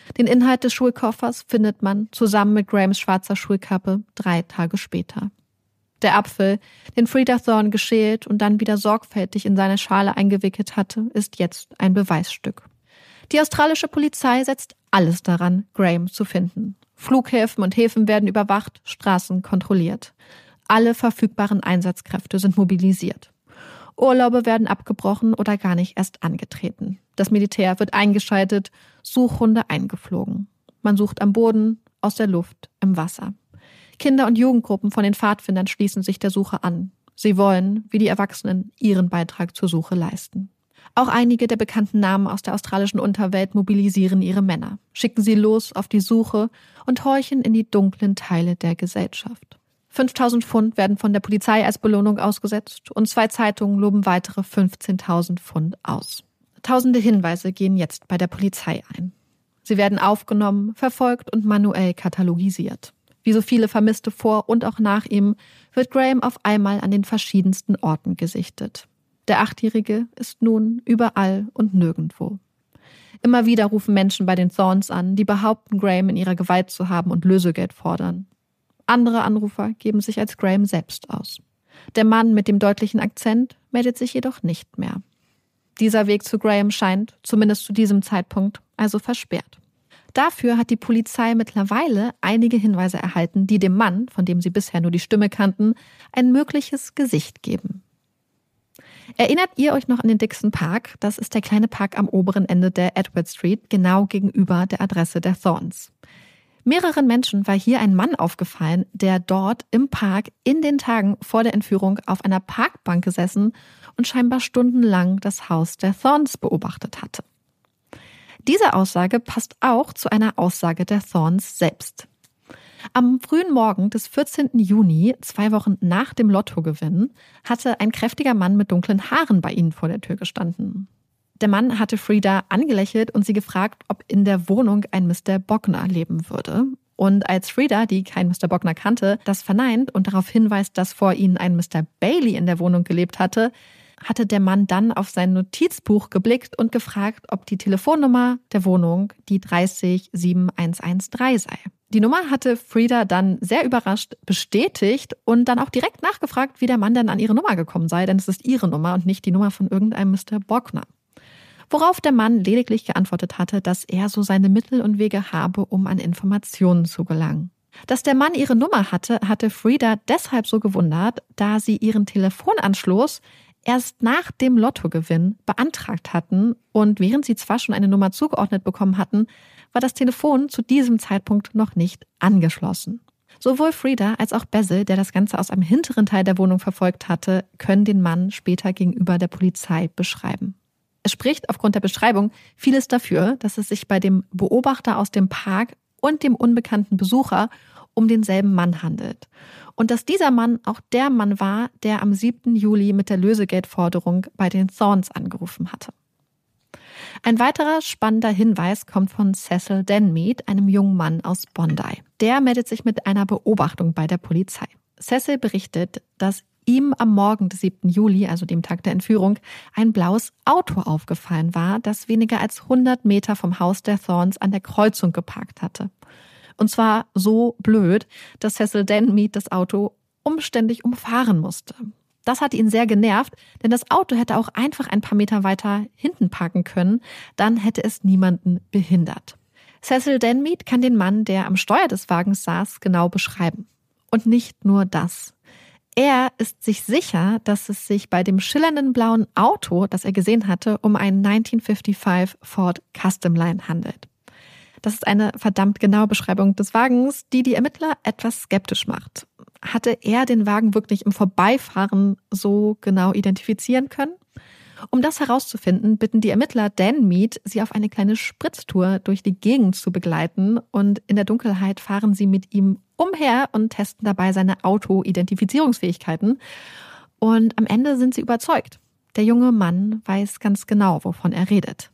Speaker 3: Den Inhalt des Schulkoffers findet man zusammen mit Grahams schwarzer Schulkappe drei Tage später. Der Apfel, den Freda Thorne geschält und dann wieder sorgfältig in seine Schale eingewickelt hatte, ist jetzt ein Beweisstück. Die australische Polizei setzt alles daran, Graham zu finden. Flughäfen und Häfen werden überwacht, Straßen kontrolliert. Alle verfügbaren Einsatzkräfte sind mobilisiert. Urlaube werden abgebrochen oder gar nicht erst angetreten. Das Militär wird eingeschaltet, Suchhunde eingeflogen. Man sucht am Boden, aus der Luft, im Wasser. Kinder- und Jugendgruppen von den Pfadfindern schließen sich der Suche an. Sie wollen, wie die Erwachsenen, ihren Beitrag zur Suche leisten. Auch einige der bekannten Namen aus der australischen Unterwelt mobilisieren ihre Männer, schicken sie los auf die Suche und horchen in die dunklen Teile der Gesellschaft. fünftausend Pfund werden von der Polizei als Belohnung ausgesetzt und zwei Zeitungen loben weitere fünfzehntausend Pfund aus. Tausende Hinweise gehen jetzt bei der Polizei ein. Sie werden aufgenommen, verfolgt und manuell katalogisiert. Wie so viele Vermisste vor und auch nach ihm wird Graham auf einmal an den verschiedensten Orten gesichtet. Der Achtjährige ist nun überall und nirgendwo. Immer wieder rufen Menschen bei den Thornes an, die behaupten, Graham in ihrer Gewalt zu haben und Lösegeld fordern. Andere Anrufer geben sich als Graham selbst aus. Der Mann mit dem deutlichen Akzent meldet sich jedoch nicht mehr. Dieser Weg zu Graham scheint, zumindest zu diesem Zeitpunkt, also versperrt. Dafür hat die Polizei mittlerweile einige Hinweise erhalten, die dem Mann, von dem sie bisher nur die Stimme kannten, ein mögliches Gesicht geben. Erinnert ihr euch noch an den Dixon Park? Das ist der kleine Park am oberen Ende der Edward Street, genau gegenüber der Adresse der Thornes. Mehreren Menschen war hier ein Mann aufgefallen, der dort im Park in den Tagen vor der Entführung auf einer Parkbank gesessen und scheinbar stundenlang das Haus der Thornes beobachtet hatte. Diese Aussage passt auch zu einer Aussage der Thornes selbst. Am frühen Morgen des vierzehnten Juni, zwei Wochen nach dem Lottogewinn, hatte ein kräftiger Mann mit dunklen Haaren bei ihnen vor der Tür gestanden. Der Mann hatte Freda angelächelt und sie gefragt, ob in der Wohnung ein Mister Bognor leben würde. Und als Freda, die keinen Mister Bognor kannte, das verneint und darauf hinweist, dass vor ihnen ein Mister Bailey in der Wohnung gelebt hatte, hatte der Mann dann auf sein Notizbuch geblickt und gefragt, ob die Telefonnummer der Wohnung die drei null sieben eins eins drei sei. Die Nummer hatte Freda dann sehr überrascht bestätigt und dann auch direkt nachgefragt, wie der Mann denn an ihre Nummer gekommen sei, denn es ist ihre Nummer und nicht die Nummer von irgendeinem Mister Bognor. Worauf der Mann lediglich geantwortet hatte, dass er so seine Mittel und Wege habe, um an Informationen zu gelangen. Dass der Mann ihre Nummer hatte, hatte Freda deshalb so gewundert, da sie ihren Telefonanschluss erst nach dem Lottogewinn beantragt hatten und während sie zwar schon eine Nummer zugeordnet bekommen hatten, war das Telefon zu diesem Zeitpunkt noch nicht angeschlossen. Sowohl Freda als auch Basil, der das Ganze aus einem hinteren Teil der Wohnung verfolgt hatte, können den Mann später gegenüber der Polizei beschreiben. Es spricht aufgrund der Beschreibung vieles dafür, dass es sich bei dem Beobachter aus dem Park und dem unbekannten Besucher um denselben Mann handelt. Und dass dieser Mann auch der Mann war, der am siebten Juli mit der Lösegeldforderung bei den Thornes angerufen hatte. Ein weiterer spannender Hinweis kommt von Cecil Denmead, einem jungen Mann aus Bondi. Der meldet sich mit einer Beobachtung bei der Polizei. Cecil berichtet, dass ihm am Morgen des siebten Juli, also dem Tag der Entführung, ein blaues Auto aufgefallen war, das weniger als hundert Meter vom Haus der Thornes an der Kreuzung geparkt hatte. Und zwar so blöd, dass Cecil Denmead das Auto umständlich umfahren musste. Das hat ihn sehr genervt, denn das Auto hätte auch einfach ein paar Meter weiter hinten parken können, dann hätte es niemanden behindert. Cecil Denmead kann den Mann, der am Steuer des Wagens saß, genau beschreiben. Und nicht nur das. Er ist sich sicher, dass es sich bei dem schillernden blauen Auto, das er gesehen hatte, um einen neunzehnhundertfünfundfünfzig Ford Customline handelt. Das ist eine verdammt genaue Beschreibung des Wagens, die die Ermittler etwas skeptisch macht. Hatte er den Wagen wirklich im Vorbeifahren so genau identifizieren können? Um das herauszufinden, bitten die Ermittler Denmead, sie auf eine kleine Spritztour durch die Gegend zu begleiten und in der Dunkelheit fahren sie mit ihm umher und testen dabei seine Auto-Identifizierungsfähigkeiten. Und am Ende sind sie überzeugt. Der junge Mann weiß ganz genau, wovon er redet.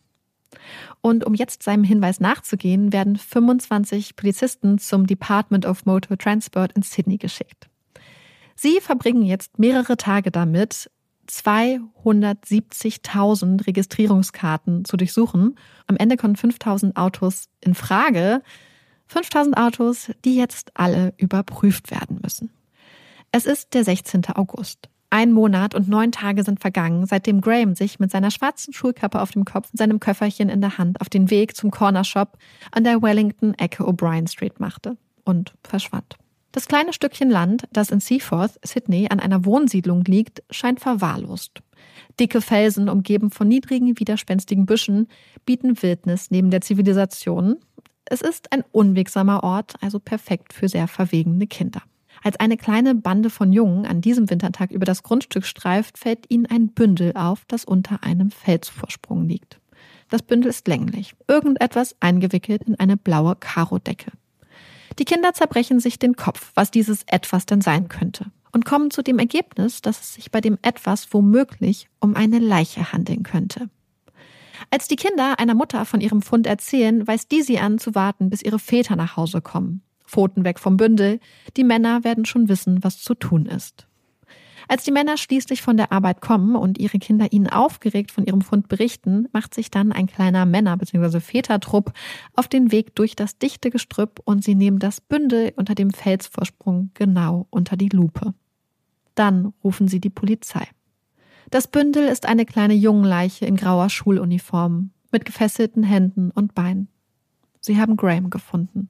Speaker 3: Und um jetzt seinem Hinweis nachzugehen, werden fünfundzwanzig Polizisten zum Department of Motor Transport in Sydney geschickt. Sie verbringen jetzt mehrere Tage damit, zweihundertsiebzigtausend Registrierungskarten zu durchsuchen. Am Ende kommen fünftausend Autos in Frage. fünftausend Autos, die jetzt alle überprüft werden müssen. Es ist der sechzehnten August. Ein Monat und neun Tage sind vergangen, seitdem Graham sich mit seiner schwarzen Schulkappe auf dem Kopf und seinem Köfferchen in der Hand auf den Weg zum Cornershop an der Wellington-Ecke O'Brien Street machte und verschwand. Das kleine Stückchen Land, das in Seaforth, Sydney, an einer Wohnsiedlung liegt, scheint verwahrlost. Dicke Felsen, umgeben von niedrigen, widerspenstigen Büschen, bieten Wildnis neben der Zivilisation. Es ist ein unwegsamer Ort, also perfekt für sehr verwegene Kinder. Als eine kleine Bande von Jungen an diesem Wintertag über das Grundstück streift, fällt ihnen ein Bündel auf, das unter einem Felsvorsprung liegt. Das Bündel ist länglich, irgendetwas eingewickelt in eine blaue Karodecke. Die Kinder zerbrechen sich den Kopf, was dieses Etwas denn sein könnte, und kommen zu dem Ergebnis, dass es sich bei dem Etwas womöglich um eine Leiche handeln könnte. Als die Kinder einer Mutter von ihrem Fund erzählen, weist die sie an, zu warten, bis ihre Väter nach Hause kommen. Pfoten weg vom Bündel, die Männer werden schon wissen, was zu tun ist. Als die Männer schließlich von der Arbeit kommen und ihre Kinder ihnen aufgeregt von ihrem Fund berichten, macht sich dann ein kleiner Männer- bzw. Vätertrupp auf den Weg durch das dichte Gestrüpp und sie nehmen das Bündel unter dem Felsvorsprung genau unter die Lupe. Dann rufen sie die Polizei. Das Bündel ist eine kleine Jungenleiche in grauer Schuluniform mit gefesselten Händen und Beinen. Sie haben Graham gefunden.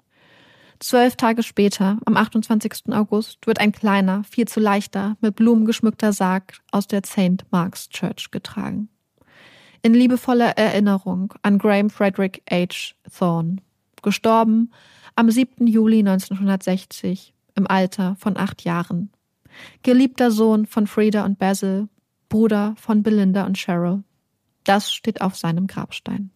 Speaker 3: Zwölf Tage später, am achtundzwanzigsten August, wird ein kleiner, viel zu leichter, mit Blumen geschmückter Sarg aus der Saint Mark's Church getragen. In liebevoller Erinnerung an Graham Frederick H. Thorne, gestorben am siebten Juli neunzehnhundertsechzig im Alter von acht Jahren. Geliebter Sohn von Frida und Basil, Bruder von Belinda und Cheryl. Das steht auf seinem Grabstein.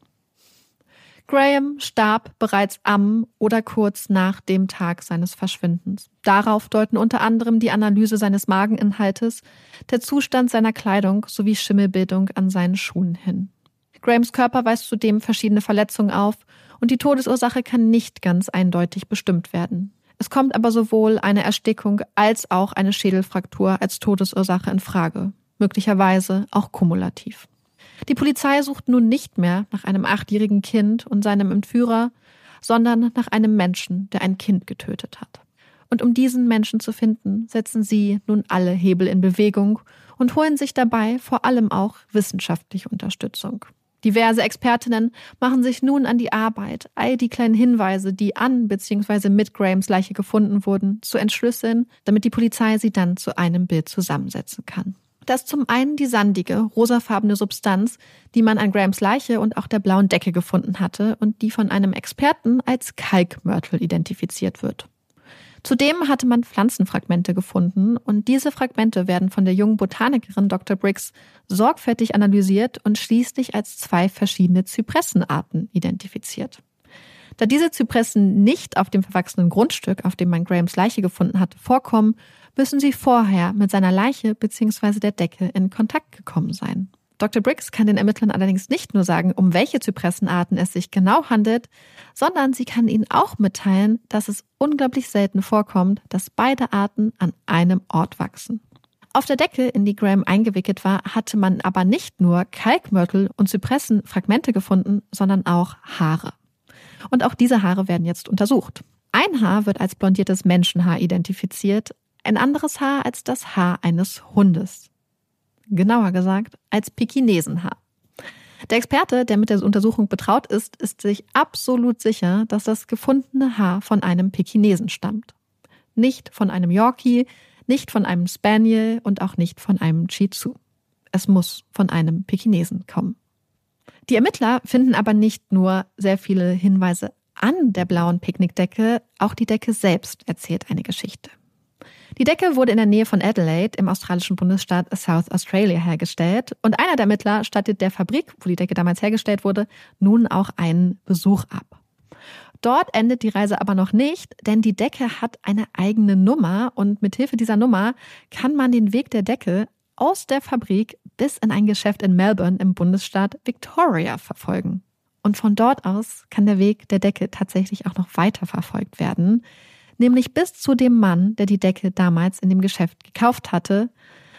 Speaker 3: Graham starb bereits am oder kurz nach dem Tag seines Verschwindens. Darauf deuten unter anderem die Analyse seines Mageninhaltes, der Zustand seiner Kleidung sowie Schimmelbildung an seinen Schuhen hin. Grahams Körper weist zudem verschiedene Verletzungen auf und die Todesursache kann nicht ganz eindeutig bestimmt werden. Es kommt aber sowohl eine Erstickung als auch eine Schädelfraktur als Todesursache in Frage, möglicherweise auch kumulativ. Die Polizei sucht nun nicht mehr nach einem achtjährigen Kind und seinem Entführer, sondern nach einem Menschen, der ein Kind getötet hat. Und um diesen Menschen zu finden, setzen sie nun alle Hebel in Bewegung und holen sich dabei vor allem auch wissenschaftliche Unterstützung. Diverse Expertinnen machen sich nun an die Arbeit, all die kleinen Hinweise, die an bzw. mit Grahams Leiche gefunden wurden, zu entschlüsseln, damit die Polizei sie dann zu einem Bild zusammensetzen kann. Das ist zum einen die sandige, rosafarbene Substanz, die man an Grahams Leiche und auch der blauen Decke gefunden hatte und die von einem Experten als Kalkmörtel identifiziert wird. Zudem hatte man Pflanzenfragmente gefunden und diese Fragmente werden von der jungen Botanikerin Doktor Briggs sorgfältig analysiert und schließlich als zwei verschiedene Zypressenarten identifiziert. Da diese Zypressen nicht auf dem verwachsenen Grundstück, auf dem man Grahams Leiche gefunden hatte, vorkommen, müssen sie vorher mit seiner Leiche bzw. der Decke in Kontakt gekommen sein. Doktor Briggs kann den Ermittlern allerdings nicht nur sagen, um welche Zypressenarten es sich genau handelt, sondern sie kann ihnen auch mitteilen, dass es unglaublich selten vorkommt, dass beide Arten an einem Ort wachsen. Auf der Decke, in die Graham eingewickelt war, hatte man aber nicht nur Kalkmörtel und Zypressenfragmente gefunden, sondern auch Haare. Und auch diese Haare werden jetzt untersucht. Ein Haar wird als blondiertes Menschenhaar identifiziert, ein anderes Haar als das Haar eines Hundes. Genauer gesagt, als Pekinesenhaar. Der Experte, der mit der Untersuchung betraut ist, ist sich absolut sicher, dass das gefundene Haar von einem Pekinesen stammt. Nicht von einem Yorkie, nicht von einem Spaniel und auch nicht von einem Shih Tzu. Es muss von einem Pekinesen kommen. Die Ermittler finden aber nicht nur sehr viele Hinweise an der blauen Picknickdecke, auch die Decke selbst erzählt eine Geschichte. Die Decke wurde in der Nähe von Adelaide im australischen Bundesstaat South Australia hergestellt und einer der Ermittler stattet der Fabrik, wo die Decke damals hergestellt wurde, nun auch einen Besuch ab. Dort endet die Reise aber noch nicht, denn die Decke hat eine eigene Nummer und mithilfe dieser Nummer kann man den Weg der Decke aus der Fabrik bis in ein Geschäft in Melbourne im Bundesstaat Victoria verfolgen. Und von dort aus kann der Weg der Decke tatsächlich auch noch weiter verfolgt werden, nämlich bis zu dem Mann, der die Decke damals in dem Geschäft gekauft hatte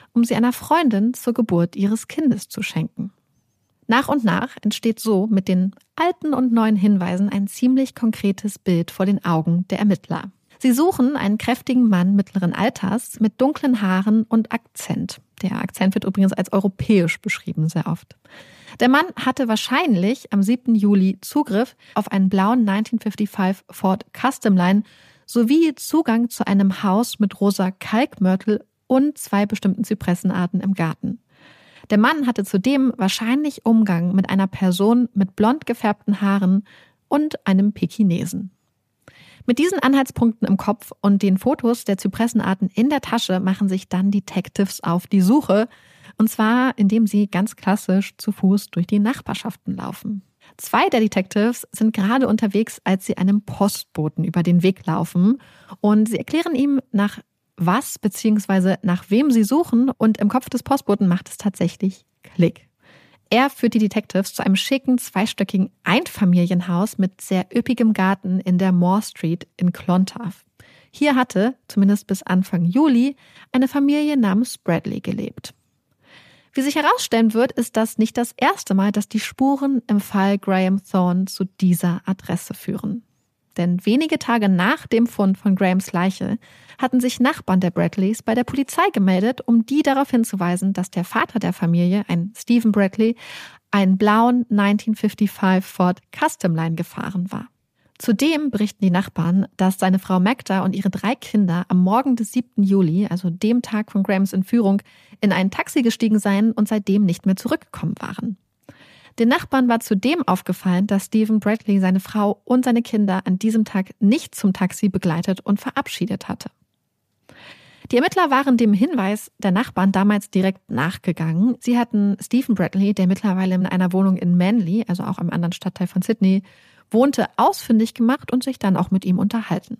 Speaker 3: um sie einer Freundin zur Geburt ihres Kindes zu schenken. Nach und nach entsteht so mit den alten und neuen Hinweisen ein ziemlich konkretes Bild vor den Augen der Ermittler. Sie suchen einen kräftigen Mann mittleren Alters mit dunklen Haaren und Akzent. Der Akzent wird übrigens als europäisch beschrieben, sehr oft. Der Mann hatte wahrscheinlich am siebten Juli Zugriff auf einen blauen neunzehnhundertfünfundfünfzig Ford Custom Line sowie Zugang zu einem Haus mit rosa Kalkmörtel und zwei bestimmten Zypressenarten im Garten. Der Mann hatte zudem wahrscheinlich Umgang mit einer Person mit blond gefärbten Haaren und einem Pekinesen. Mit diesen Anhaltspunkten im Kopf und den Fotos der Zypressenarten in der Tasche machen sich dann Detectives auf die Suche, und zwar indem sie ganz klassisch zu Fuß durch die Nachbarschaften laufen. Zwei der Detectives sind gerade unterwegs, als sie einem Postboten über den Weg laufen, und sie erklären ihm, nach was bzw. nach wem sie suchen, und im Kopf des Postboten macht es tatsächlich Klick. Er führt die Detectives zu einem schicken, zweistöckigen Einfamilienhaus mit sehr üppigem Garten in der Moore Street in Clontarf. Hier hatte, zumindest bis Anfang Juli, eine Familie namens Bradley gelebt. Wie sich herausstellen wird, ist das nicht das erste Mal, dass die Spuren im Fall Graham Thorne zu dieser Adresse führen. Denn wenige Tage nach dem Fund von Grahams Leiche hatten sich Nachbarn der Bradleys bei der Polizei gemeldet, um die darauf hinzuweisen, dass der Vater der Familie, ein Stephen Bradley, einen blauen neunzehnhundertfünfundfünfzig Ford Custom Line gefahren war. Zudem berichten die Nachbarn, dass seine Frau Magda und ihre drei Kinder am Morgen des siebten Juli, also dem Tag von Grahams Entführung, in ein Taxi gestiegen seien und seitdem nicht mehr zurückgekommen waren. Den Nachbarn war zudem aufgefallen, dass Stephen Bradley seine Frau und seine Kinder an diesem Tag nicht zum Taxi begleitet und verabschiedet hatte. Die Ermittler waren dem Hinweis der Nachbarn damals direkt nachgegangen. Sie hatten Stephen Bradley, der mittlerweile in einer Wohnung in Manly, also auch einem anderen Stadtteil von Sydney, wohnte, ausfindig gemacht und sich dann auch mit ihm unterhalten.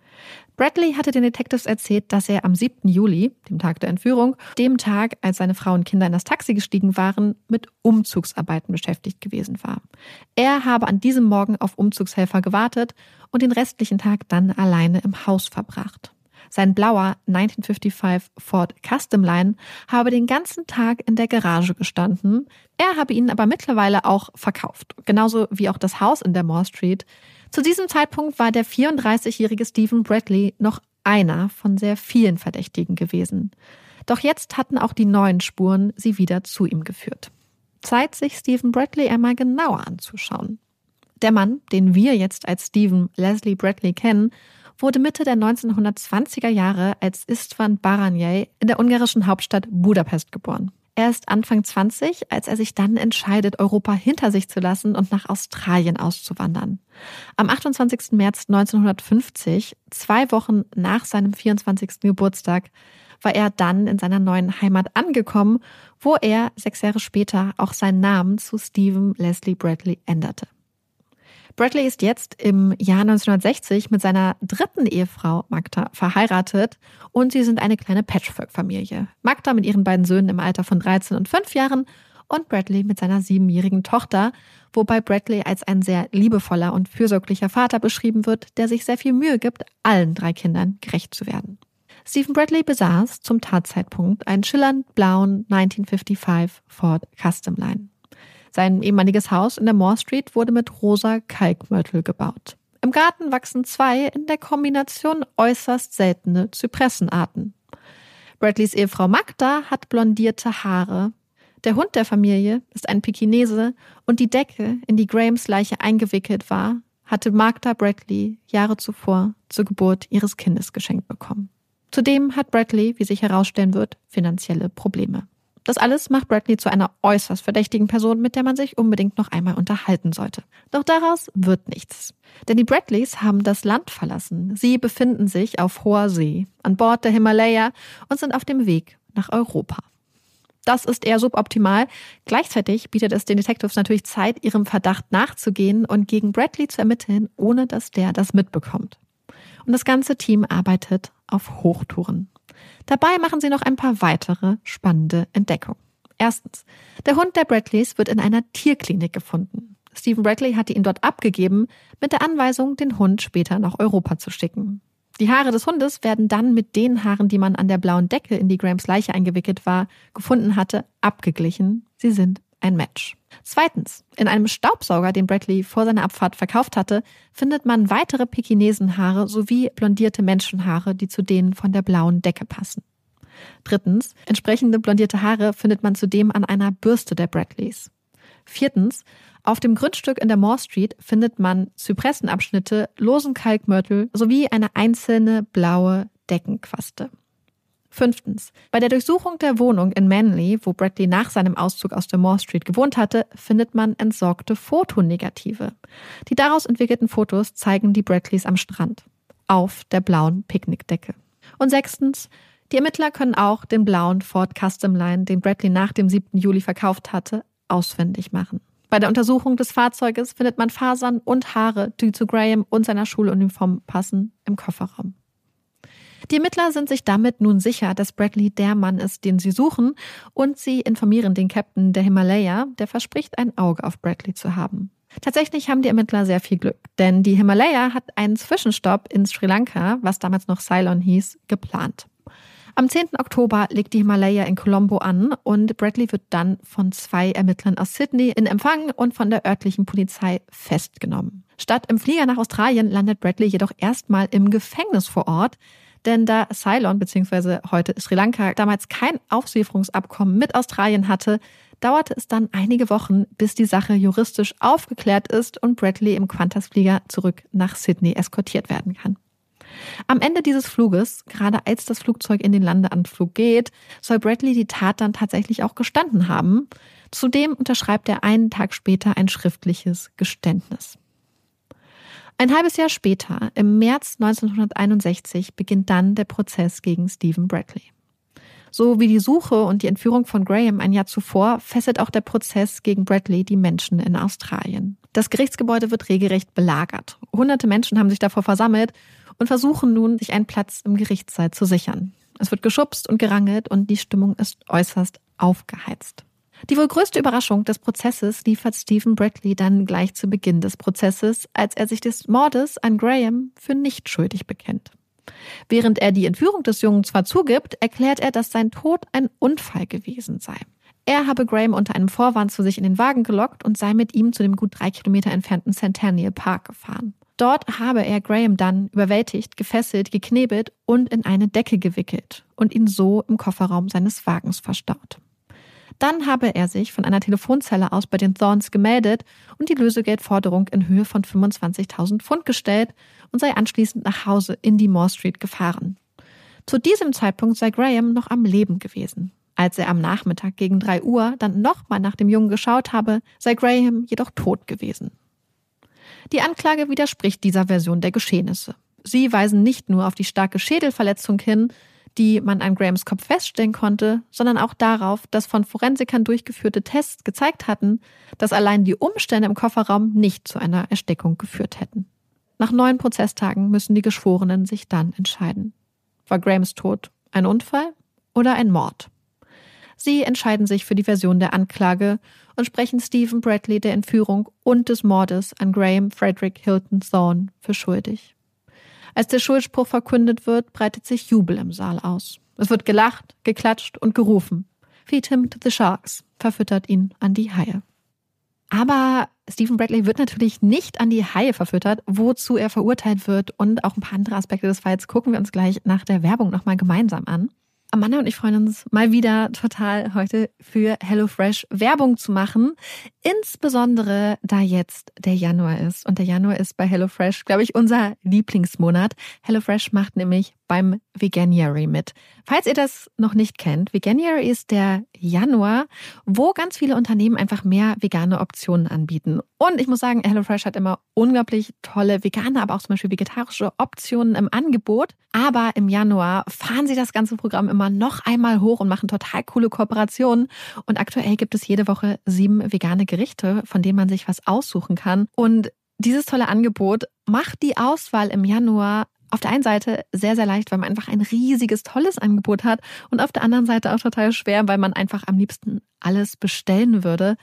Speaker 3: Bradley hatte den Detectives erzählt, dass er am siebten Juli, dem Tag der Entführung, dem Tag, als seine Frau und Kinder in das Taxi gestiegen waren, mit Umzugsarbeiten beschäftigt gewesen war. Er habe an diesem Morgen auf Umzugshelfer gewartet und den restlichen Tag dann alleine im Haus verbracht. Sein blauer neunzehnhundertfünfundfünfzig Ford Custom Line habe den ganzen Tag in der Garage gestanden. Er habe ihn aber mittlerweile auch verkauft, genauso wie auch das Haus in der Moore Street. Zu diesem Zeitpunkt war der vierunddreißigjährige Stephen Bradley noch einer von sehr vielen Verdächtigen gewesen. Doch jetzt hatten auch die neuen Spuren sie wieder zu ihm geführt. Zeit, sich Stephen Bradley einmal genauer anzuschauen. Der Mann, den wir jetzt als Stephen Leslie Bradley kennen, wurde Mitte der neunzehnhundertzwanziger Jahre als Istvan Baranyai in der ungarischen Hauptstadt Budapest geboren. Er ist Anfang zwanzig, als er sich dann entscheidet, Europa hinter sich zu lassen und nach Australien auszuwandern. Am achtundzwanzigsten März neunzehnhundertfünfzig, zwei Wochen nach seinem vierundzwanzigsten Geburtstag, war er dann in seiner neuen Heimat angekommen, wo er sechs Jahre später auch seinen Namen zu Stephen Leslie Bradley änderte. Bradley ist jetzt im Jahr neunzehnhundertsechzig mit seiner dritten Ehefrau Magda verheiratet und sie sind eine kleine Patchwork-Familie. Magda mit ihren beiden Söhnen im Alter von dreizehn und fünf Jahren und Bradley mit seiner siebenjährigen Tochter, wobei Bradley als ein sehr liebevoller und fürsorglicher Vater beschrieben wird, der sich sehr viel Mühe gibt, allen drei Kindern gerecht zu werden. Stephen Bradley besaß zum Tatzeitpunkt einen schillernd blauen neunzehnhundertfünfundfünfzig Ford Custom Line. Sein ehemaliges Haus in der Moore Street wurde mit rosa Kalkmörtel gebaut. Im Garten wachsen zwei in der Kombination äußerst seltene Zypressenarten. Bradleys Ehefrau Magda hat blondierte Haare. Der Hund der Familie ist ein Pekinese und die Decke, in die Grahams Leiche eingewickelt war, hatte Magda Bradley Jahre zuvor zur Geburt ihres Kindes geschenkt bekommen. Zudem hat Bradley, wie sich herausstellen wird, finanzielle Probleme. Das alles macht Bradley zu einer äußerst verdächtigen Person, mit der man sich unbedingt noch einmal unterhalten sollte. Doch daraus wird nichts. Denn die Bradleys haben das Land verlassen. Sie befinden sich auf hoher See, an Bord der Himalaya und sind auf dem Weg nach Europa. Das ist eher suboptimal. Gleichzeitig bietet es den Detectives natürlich Zeit, ihrem Verdacht nachzugehen und gegen Bradley zu ermitteln, ohne dass der das mitbekommt. Und das ganze Team arbeitet auf Hochtouren. Dabei machen sie noch ein paar weitere spannende Entdeckungen. Erstens, der Hund der Bradleys wird in einer Tierklinik gefunden. Stephen Bradley hatte ihn dort abgegeben, mit der Anweisung, den Hund später nach Europa zu schicken. Die Haare des Hundes werden dann mit den Haaren, die man an der blauen Decke, in die Grahams Leiche eingewickelt war, gefunden hatte, abgeglichen. Sie sind ein Match. Zweitens, in einem Staubsauger, den Bradley vor seiner Abfahrt verkauft hatte, findet man weitere Pekinesenhaare sowie blondierte Menschenhaare, die zu denen von der blauen Decke passen. Drittens, entsprechende blondierte Haare findet man zudem an einer Bürste der Bradleys. Viertens, auf dem Grundstück in der Moore Street findet man Zypressenabschnitte, losen Kalkmörtel sowie eine einzelne blaue Deckenquaste. Fünftens, bei der Durchsuchung der Wohnung in Manly, wo Bradley nach seinem Auszug aus der Moore Street gewohnt hatte, findet man entsorgte Fotonegative. Die daraus entwickelten Fotos zeigen die Bradleys am Strand, auf der blauen Picknickdecke. Und sechstens, die Ermittler können auch den blauen Ford Custom Line, den Bradley nach dem siebten Juli verkauft hatte, ausfindig machen. Bei der Untersuchung des Fahrzeuges findet man Fasern und Haare, die zu Graham und seiner Schuluniform passen, im Kofferraum. Die Ermittler sind sich damit nun sicher, dass Bradley der Mann ist, den sie suchen, und sie informieren den Captain der Himalaya, der verspricht, ein Auge auf Bradley zu haben. Tatsächlich haben die Ermittler sehr viel Glück, denn die Himalaya hat einen Zwischenstopp in Sri Lanka, was damals noch Ceylon hieß, geplant. Am zehnten Oktober legt die Himalaya in Colombo an und Bradley wird dann von zwei Ermittlern aus Sydney in Empfang und von der örtlichen Polizei festgenommen. Statt im Flieger nach Australien landet Bradley jedoch erstmal im Gefängnis vor Ort, denn da Ceylon bzw. heute Sri Lanka damals kein Auslieferungsabkommen mit Australien hatte, dauerte es dann einige Wochen, bis die Sache juristisch aufgeklärt ist und Bradley im Qantas-Flieger zurück nach Sydney eskortiert werden kann. Am Ende dieses Fluges, gerade als das Flugzeug in den Landeanflug geht, soll Bradley die Tat dann tatsächlich auch gestanden haben. Zudem unterschreibt er einen Tag später ein schriftliches Geständnis. Ein halbes Jahr später, im März neunzehnhunderteinundsechzig, beginnt dann der Prozess gegen Stephen Bradley. So wie die Suche und die Entführung von Graham ein Jahr zuvor, fesselt auch der Prozess gegen Bradley die Menschen in Australien. Das Gerichtsgebäude wird regelrecht belagert. Hunderte Menschen haben sich davor versammelt und versuchen nun, sich einen Platz im Gerichtssaal zu sichern. Es wird geschubst und gerangelt und die Stimmung ist äußerst aufgeheizt. Die wohl größte Überraschung des Prozesses liefert Stephen Bradley dann gleich zu Beginn des Prozesses, als er sich des Mordes an Graham für nicht schuldig bekennt. Während er die Entführung des Jungen zwar zugibt, erklärt er, dass sein Tod ein Unfall gewesen sei. Er habe Graham unter einem Vorwand zu sich in den Wagen gelockt und sei mit ihm zu dem gut drei Kilometer entfernten Centennial Park gefahren. Dort habe er Graham dann überwältigt, gefesselt, geknebelt und in eine Decke gewickelt und ihn so im Kofferraum seines Wagens verstaut. Dann habe er sich von einer Telefonzelle aus bei den Thorns gemeldet und die Lösegeldforderung in Höhe von fünfundzwanzigtausend Pfund gestellt und sei anschließend nach Hause in die Moore Street gefahren. Zu diesem Zeitpunkt sei Graham noch am Leben gewesen. Als er am Nachmittag gegen drei Uhr dann nochmal nach dem Jungen geschaut habe, sei Graham jedoch tot gewesen. Die Anklage widerspricht dieser Version der Geschehnisse. Sie weisen nicht nur auf die starke Schädelverletzung hin, die man an Grahams Kopf feststellen konnte, sondern auch darauf, dass von Forensikern durchgeführte Tests gezeigt hatten, dass allein die Umstände im Kofferraum nicht zu einer Erstickung geführt hätten. Nach neun Prozesstagen müssen die Geschworenen sich dann entscheiden. War Grahams Tod ein Unfall oder ein Mord? Sie entscheiden sich für die Version der Anklage und sprechen Stephen Bradley der Entführung und des Mordes an Graham Frederick Hilton Thorne für schuldig. Als der Schuldspruch verkündet wird, breitet sich Jubel im Saal aus. Es wird gelacht, geklatscht und gerufen. Feed him to the sharks, verfüttert ihn an die Haie. Aber Stephen Bradley wird natürlich nicht an die Haie verfüttert, wozu er verurteilt wird, und auch ein paar andere Aspekte des Falls gucken wir uns gleich nach der Werbung nochmal gemeinsam an. Amanda und ich freuen uns mal wieder total, heute für HelloFresh Werbung zu machen. Insbesondere, da jetzt der Januar ist. Und der Januar ist bei HelloFresh, glaube ich, unser Lieblingsmonat. HelloFresh macht nämlich beim Veganuary mit. Falls ihr das noch nicht kennt, Veganuary ist der Januar, wo ganz viele Unternehmen einfach mehr vegane Optionen anbieten. Und ich muss sagen, HelloFresh hat immer unglaublich tolle vegane, aber auch zum Beispiel vegetarische Optionen im Angebot. Aber im Januar fahren sie das ganze Programm immer noch einmal hoch und machen total coole Kooperationen. Und aktuell gibt es jede Woche sieben vegane Gerichte, von denen man sich was aussuchen kann. Und dieses tolle Angebot macht die Auswahl im Januar auf der einen Seite sehr, sehr leicht, weil man einfach ein riesiges, tolles Angebot hat, und auf der anderen Seite auch total schwer, weil man einfach am liebsten alles bestellen würde.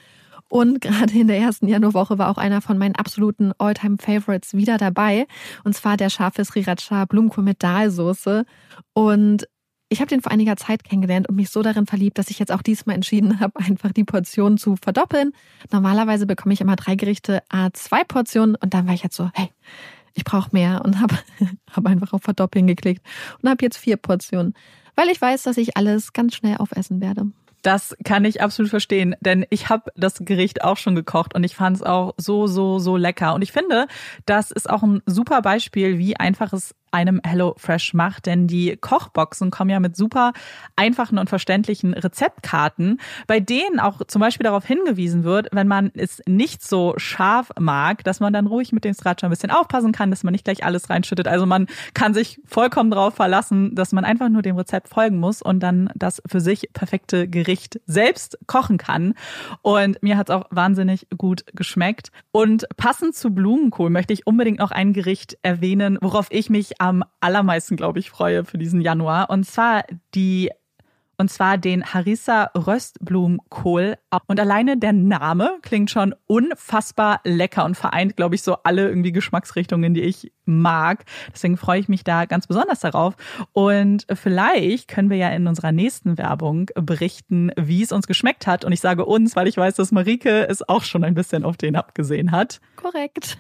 Speaker 3: Und gerade in der ersten Januarwoche war auch einer von meinen absoluten All-Time-Favorites wieder dabei. Und zwar der scharfe Sriracha Blumenkohl mit Dahlsoße. Und ich habe den vor einiger Zeit kennengelernt und mich so darin verliebt, dass ich jetzt auch diesmal entschieden habe, einfach die Portion zu verdoppeln. Normalerweise bekomme ich immer drei Gerichte, à zwei Portionen. Und dann war ich jetzt so, hey, ich brauche mehr und habe hab einfach auf Verdoppeln geklickt und habe jetzt vier Portionen, weil ich weiß, dass ich alles ganz schnell aufessen werde.
Speaker 2: Das kann ich absolut verstehen, denn ich habe das Gericht auch schon gekocht und ich fand es auch so, so, so lecker. Und ich finde, das ist auch ein super Beispiel, wie einfach es einem HelloFresh macht, denn die Kochboxen kommen ja mit super einfachen und verständlichen Rezeptkarten, bei denen auch zum Beispiel darauf hingewiesen wird, wenn man es nicht so scharf mag, dass man dann ruhig mit dem Sriracha ein bisschen aufpassen kann, dass man nicht gleich alles reinschüttet. Also man kann sich vollkommen darauf verlassen, dass man einfach nur dem Rezept folgen muss und dann das für sich perfekte Gericht selbst kochen kann. Und mir hat es auch wahnsinnig gut geschmeckt. Und passend zu Blumenkohl möchte ich unbedingt noch ein Gericht erwähnen, worauf ich mich am allermeisten, glaube ich, freue für diesen Januar. Und zwar die, und zwar den Harissa Röstblumenkohl. Und alleine der Name klingt schon unfassbar lecker und vereint, glaube ich, so alle irgendwie Geschmacksrichtungen, die ich mag. Deswegen freue ich mich da ganz besonders darauf. Und vielleicht können wir ja in unserer nächsten Werbung berichten, wie es uns geschmeckt hat. Und ich sage uns, weil ich weiß, dass Marike es auch schon ein bisschen auf den abgesehen hat.
Speaker 3: Korrekt.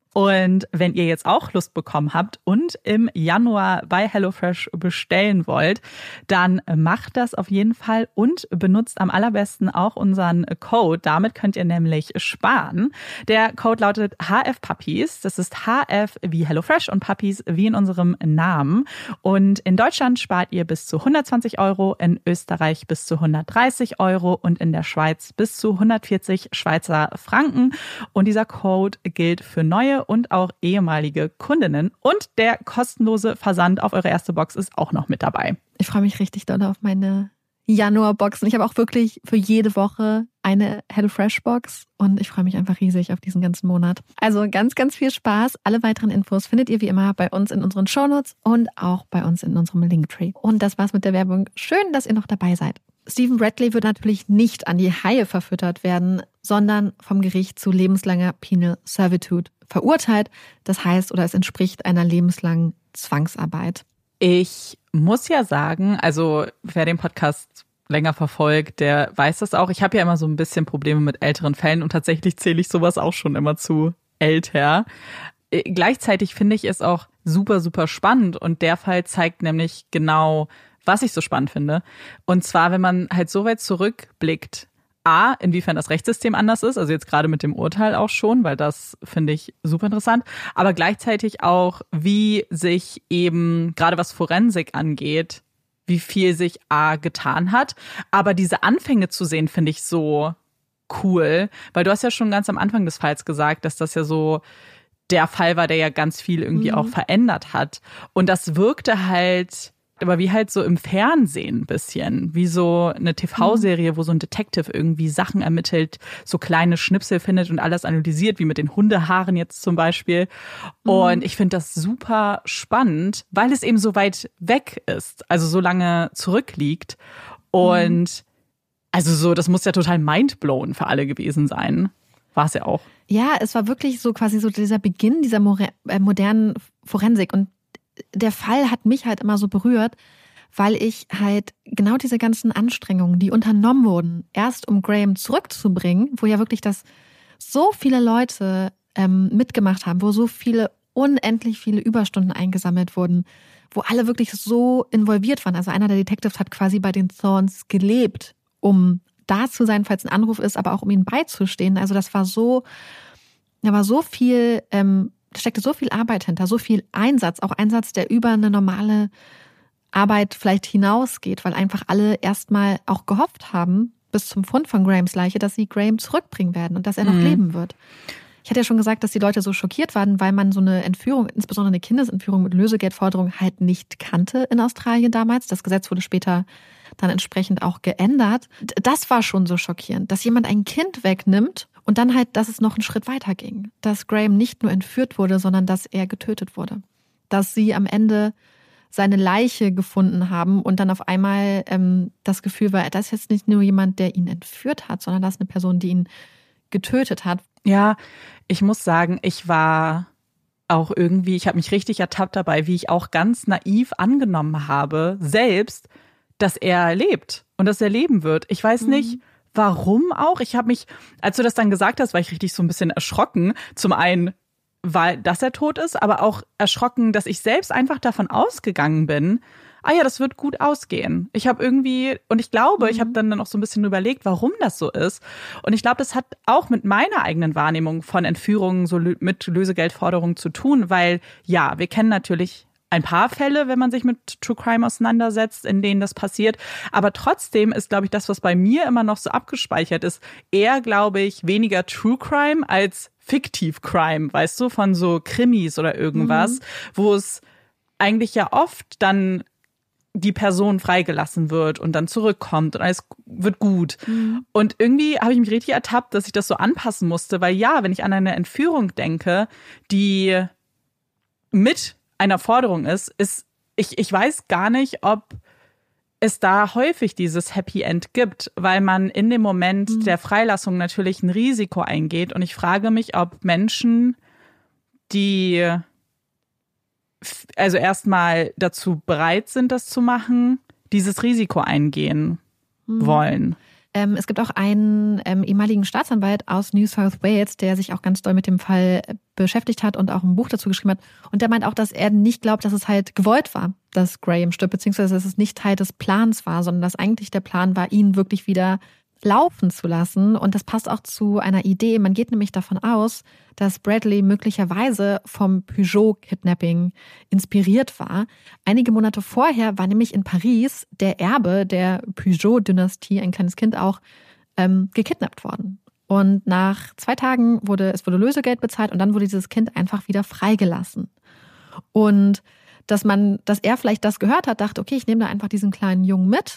Speaker 2: Und wenn ihr jetzt auch Lust bekommen habt und im Januar bei HelloFresh bestellen wollt, dann macht das auf jeden Fall und benutzt am allerbesten auch unseren Code. Damit könnt ihr nämlich sparen. Der Code lautet H F Puppies. Das ist H F wie HelloFresh und Puppies wie in unserem Namen. Und in Deutschland spart ihr bis zu hundertzwanzig Euro, in Österreich bis zu hundertdreißig Euro und in der Schweiz bis zu hundertvierzig Schweizer Franken. Und dieser Code gilt für neue und auch ehemalige Kundinnen. Und der kostenlose Versand auf eure erste Box ist auch noch mit dabei.
Speaker 3: Ich freue mich richtig doll auf meine Januarboxen. Ich habe auch wirklich für jede Woche eine HelloFresh-Box und ich freue mich einfach riesig auf diesen ganzen Monat. Also ganz, ganz viel Spaß. Alle weiteren Infos findet ihr wie immer bei uns in unseren Shownotes und auch bei uns in unserem Linktree. Und das war's mit der Werbung. Schön, dass ihr noch dabei seid. Stephen Bradley wird natürlich nicht an die Haie verfüttert werden, sondern vom Gericht zu lebenslanger Penal Servitude verurteilt. Das heißt, oder es entspricht einer lebenslangen Zwangsarbeit.
Speaker 2: Ich muss ja sagen, also wer den Podcast länger verfolgt, der weiß das auch. Ich habe ja immer so ein bisschen Probleme mit älteren Fällen und tatsächlich zähle ich sowas auch schon immer zu älter. Gleichzeitig finde ich es auch super, super spannend und der Fall zeigt nämlich genau, was ich so spannend finde. Und zwar, wenn man halt so weit zurückblickt, A, inwiefern das Rechtssystem anders ist, also jetzt gerade mit dem Urteil auch schon, weil das finde ich super interessant, aber gleichzeitig auch, wie sich eben, gerade was Forensik angeht, wie viel sich A getan hat. Aber diese Anfänge zu sehen, finde ich so cool, weil du hast ja schon ganz am Anfang des Falls gesagt, dass das ja so der Fall war, der ja ganz viel irgendwie mhm. auch verändert hat. Und das wirkte halt aber wie halt so im Fernsehen ein bisschen, wie so eine T V-Serie, wo so ein Detective irgendwie Sachen ermittelt, so kleine Schnipsel findet und alles analysiert, wie mit den Hundehaaren jetzt zum Beispiel. Und mhm. ich finde das super spannend, weil es eben so weit weg ist, also so lange zurückliegt. Und mhm. also so, das muss ja total mindblown für alle gewesen sein. War es ja auch.
Speaker 3: Ja, es war wirklich so quasi so dieser Beginn dieser modernen Forensik. Und der Fall hat mich halt immer so berührt, weil ich halt genau diese ganzen Anstrengungen, die unternommen wurden, erst um Graham zurückzubringen, wo ja wirklich das so viele Leute ähm, mitgemacht haben, wo so viele, unendlich viele Überstunden eingesammelt wurden, wo alle wirklich so involviert waren. Also einer der Detectives hat quasi bei den Thorns gelebt, um da zu sein, falls ein Anruf ist, aber auch um ihnen beizustehen. Also das war so, da war so viel, ähm, da steckte so viel Arbeit hinter, so viel Einsatz, auch Einsatz, der über eine normale Arbeit vielleicht hinausgeht, weil einfach alle erstmal auch gehofft haben, bis zum Fund von Grahams Leiche, dass sie Graham zurückbringen werden und dass er noch mhm. leben wird. Ich hatte ja schon gesagt, dass die Leute so schockiert waren, weil man so eine Entführung, insbesondere eine Kindesentführung mit Lösegeldforderung halt nicht kannte in Australien damals. Das Gesetz wurde später dann entsprechend auch geändert. Das war schon so schockierend, dass jemand ein Kind wegnimmt und dann halt, dass es noch einen Schritt weiter ging. Dass Graham nicht nur entführt wurde, sondern dass er getötet wurde. Dass sie am Ende seine Leiche gefunden haben und dann auf einmal ähm, das Gefühl war, das ist jetzt nicht nur jemand, der ihn entführt hat, sondern das ist eine Person, die ihn getötet hat.
Speaker 2: Ja, ich muss sagen, ich war auch irgendwie, ich habe mich richtig ertappt dabei, wie ich auch ganz naiv angenommen habe, selbst, dass er lebt und dass er leben wird. Ich weiß nicht, warum auch. Ich habe mich, als du das dann gesagt hast, war ich richtig so ein bisschen erschrocken. Zum einen, weil, dass er tot ist, aber auch erschrocken, dass ich selbst einfach davon ausgegangen bin, ah ja, das wird gut ausgehen. Ich habe irgendwie, und ich glaube, mhm. ich habe dann noch so ein bisschen überlegt, warum das so ist. Und ich glaube, das hat auch mit meiner eigenen Wahrnehmung von Entführungen so mit Lösegeldforderungen zu tun, weil ja, wir kennen natürlich ein paar Fälle, wenn man sich mit True Crime auseinandersetzt, in denen das passiert. Aber trotzdem ist, glaube ich, das, was bei mir immer noch so abgespeichert ist, eher, glaube ich, weniger True Crime als Fiktiv Crime, weißt du, von so Krimis oder irgendwas, mhm. wo es eigentlich ja oft dann die Person freigelassen wird und dann zurückkommt und alles wird gut. Mhm. Und irgendwie habe ich mich richtig ertappt, dass ich das so anpassen musste, weil ja, wenn ich an eine Entführung denke, die mit einer Forderung ist, ist ich, ich weiß gar nicht, ob es da häufig dieses Happy End gibt, weil man in dem Moment mhm. der Freilassung natürlich ein Risiko eingeht. Und ich frage mich, ob Menschen, die also erstmal dazu bereit sind, das zu machen, dieses Risiko eingehen mhm. wollen.
Speaker 3: Ähm, es gibt auch einen ähm, ehemaligen Staatsanwalt aus New South Wales, der sich auch ganz doll mit dem Fall beschäftigt hat und auch ein Buch dazu geschrieben hat. Und der meint auch, dass er nicht glaubt, dass es halt gewollt war, dass Graham stirbt, beziehungsweise dass es nicht Teil des Plans war, sondern dass eigentlich der Plan war, ihn wirklich wieder laufen zu lassen. Und das passt auch zu einer Idee. Man geht nämlich davon aus, dass Bradley möglicherweise vom Peugeot-Kidnapping inspiriert war. Einige Monate vorher war nämlich in Paris der Erbe der Peugeot-Dynastie, ein kleines Kind auch, ähm, gekidnappt worden. Und nach zwei Tagen wurde, es wurde Lösegeld bezahlt und dann wurde dieses Kind einfach wieder freigelassen. Und dass man, dass er vielleicht das gehört hat, dachte, okay, ich nehme da einfach diesen kleinen Jungen mit,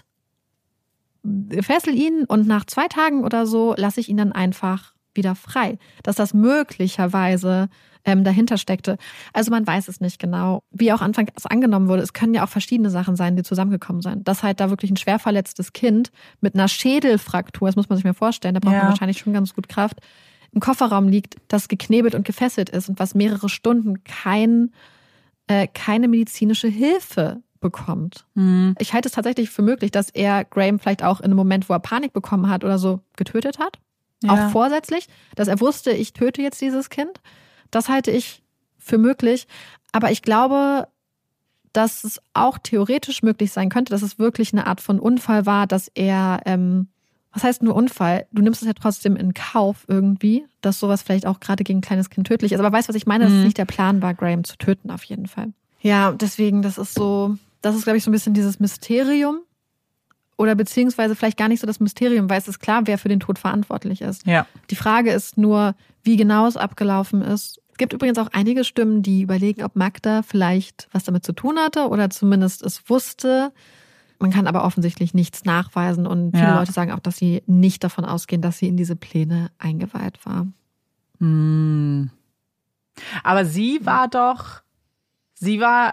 Speaker 3: fessel ihn und nach zwei Tagen oder so lasse ich ihn dann einfach wieder frei. Dass das möglicherweise ähm, dahinter steckte. Also man weiß es nicht genau. Wie auch anfangs angenommen wurde, es können ja auch verschiedene Sachen sein, die zusammengekommen sind. Dass halt da wirklich ein schwer verletztes Kind mit einer Schädelfraktur, das muss man sich mal vorstellen, da braucht ja. man wahrscheinlich schon ganz gut Kraft, im Kofferraum liegt, das geknebelt und gefesselt ist und was mehrere Stunden kein, äh, keine medizinische Hilfe bekommt. Mhm. Ich halte es tatsächlich für möglich, dass er Graham vielleicht auch in einem Moment, wo er Panik bekommen hat oder so, getötet hat. Ja. Auch vorsätzlich, dass er wusste, ich töte jetzt dieses Kind. Das halte ich für möglich. Aber ich glaube, dass es auch theoretisch möglich sein könnte, dass es wirklich eine Art von Unfall war, dass er, ähm, was heißt nur Unfall? Du nimmst es ja trotzdem in Kauf irgendwie, dass sowas vielleicht auch gerade gegen ein kleines Kind tödlich ist. Aber weißt du, was ich meine? Mhm. Dass es nicht der Plan war, Graham zu töten, auf jeden Fall. Ja, deswegen, das ist so... Das ist, glaube ich, so ein bisschen dieses Mysterium oder beziehungsweise vielleicht gar nicht so das Mysterium, weil es ist klar, wer für den Tod verantwortlich ist.
Speaker 2: Ja.
Speaker 3: Die Frage ist nur, wie genau es abgelaufen ist. Es gibt übrigens auch einige Stimmen, die überlegen, ob Magda vielleicht was damit zu tun hatte oder zumindest es wusste. Man kann aber offensichtlich nichts nachweisen und viele ja. Leute sagen auch, dass sie nicht davon ausgehen, dass sie in diese Pläne eingeweiht war.
Speaker 2: Hm. Aber sie war doch, sie war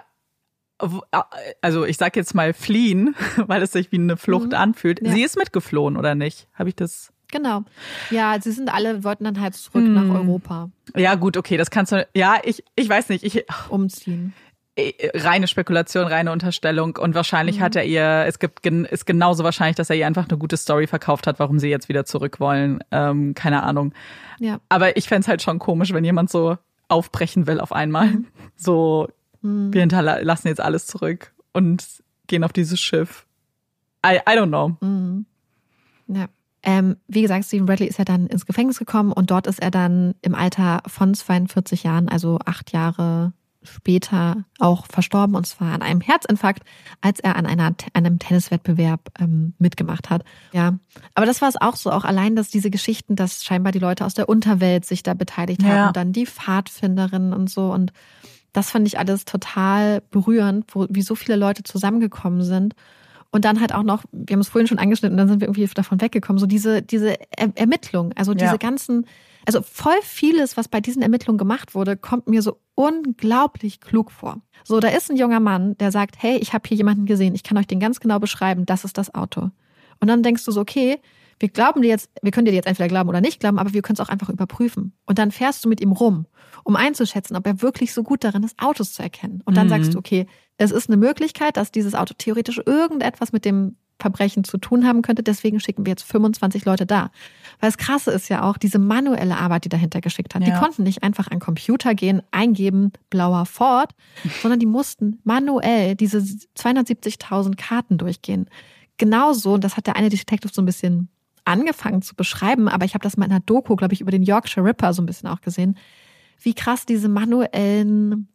Speaker 2: also ich sag jetzt mal fliehen, weil es sich wie eine Flucht mhm. anfühlt. Ja. Sie ist mitgeflohen, oder nicht? Habe ich das?
Speaker 3: Genau. Ja, sie sind alle, wollten dann halt zurück hm. nach Europa.
Speaker 2: Ja gut, okay, das kannst du, ja, ich ich weiß nicht. Ich
Speaker 3: Umziehen.
Speaker 2: Reine Spekulation, reine Unterstellung und wahrscheinlich mhm. hat er ihr, es gibt ist genauso wahrscheinlich, dass er ihr einfach eine gute Story verkauft hat, warum sie jetzt wieder zurück wollen. Ähm, keine Ahnung.
Speaker 3: Ja.
Speaker 2: Aber ich fänd's halt schon komisch, wenn jemand so aufbrechen will auf einmal. Mhm. So wir hinterlassen jetzt alles zurück und gehen auf dieses Schiff. I, I don't know.
Speaker 3: Mhm. Ja. Ähm, wie gesagt, Stephen Bradley ist ja dann ins Gefängnis gekommen und dort ist er dann im Alter von zweiundvierzig Jahren, also acht Jahre später, auch verstorben und zwar an einem Herzinfarkt, als er an, einer, an einem Tenniswettbewerb ähm, mitgemacht hat. Ja, aber das war es auch so, auch allein, dass diese Geschichten, dass scheinbar die Leute aus der Unterwelt sich da beteiligt haben
Speaker 2: ja.
Speaker 3: und dann die Pfadfinderinnen und so und das fand ich alles total berührend, wo, wie so viele Leute zusammengekommen sind. Und dann halt auch noch, wir haben es vorhin schon angeschnitten, dann sind wir irgendwie davon weggekommen, so diese diese er- Ermittlungen, also diese
Speaker 2: ja.
Speaker 3: ganzen, also voll vieles, was bei diesen Ermittlungen gemacht wurde, kommt mir so unglaublich klug vor. So, da ist ein junger Mann, der sagt, hey, ich habe hier jemanden gesehen, ich kann euch den ganz genau beschreiben, das ist das Auto. Und dann denkst du so, okay, wir glauben dir jetzt, wir können dir jetzt entweder glauben oder nicht glauben, aber wir können es auch einfach überprüfen. Und dann fährst du mit ihm rum, um einzuschätzen, ob er wirklich so gut darin ist, Autos zu erkennen. Und dann mhm. sagst du, okay, es ist eine Möglichkeit, dass dieses Auto theoretisch irgendetwas mit dem Verbrechen zu tun haben könnte. Deswegen schicken wir jetzt fünfundzwanzig Leute da. Weil das Krasse ist ja auch, diese manuelle Arbeit, die dahinter geschickt hat. Ja. Die konnten nicht einfach an den Computer gehen, eingeben, blauer Ford, sondern die mussten manuell diese zweihundertsiebzigtausend Karten durchgehen. Genauso, und das hat der eine Detective so ein bisschen angefangen zu beschreiben, aber ich habe das mal in einer Doku, glaube ich, über den Yorkshire Ripper so ein bisschen auch gesehen, wie krass diese manuellen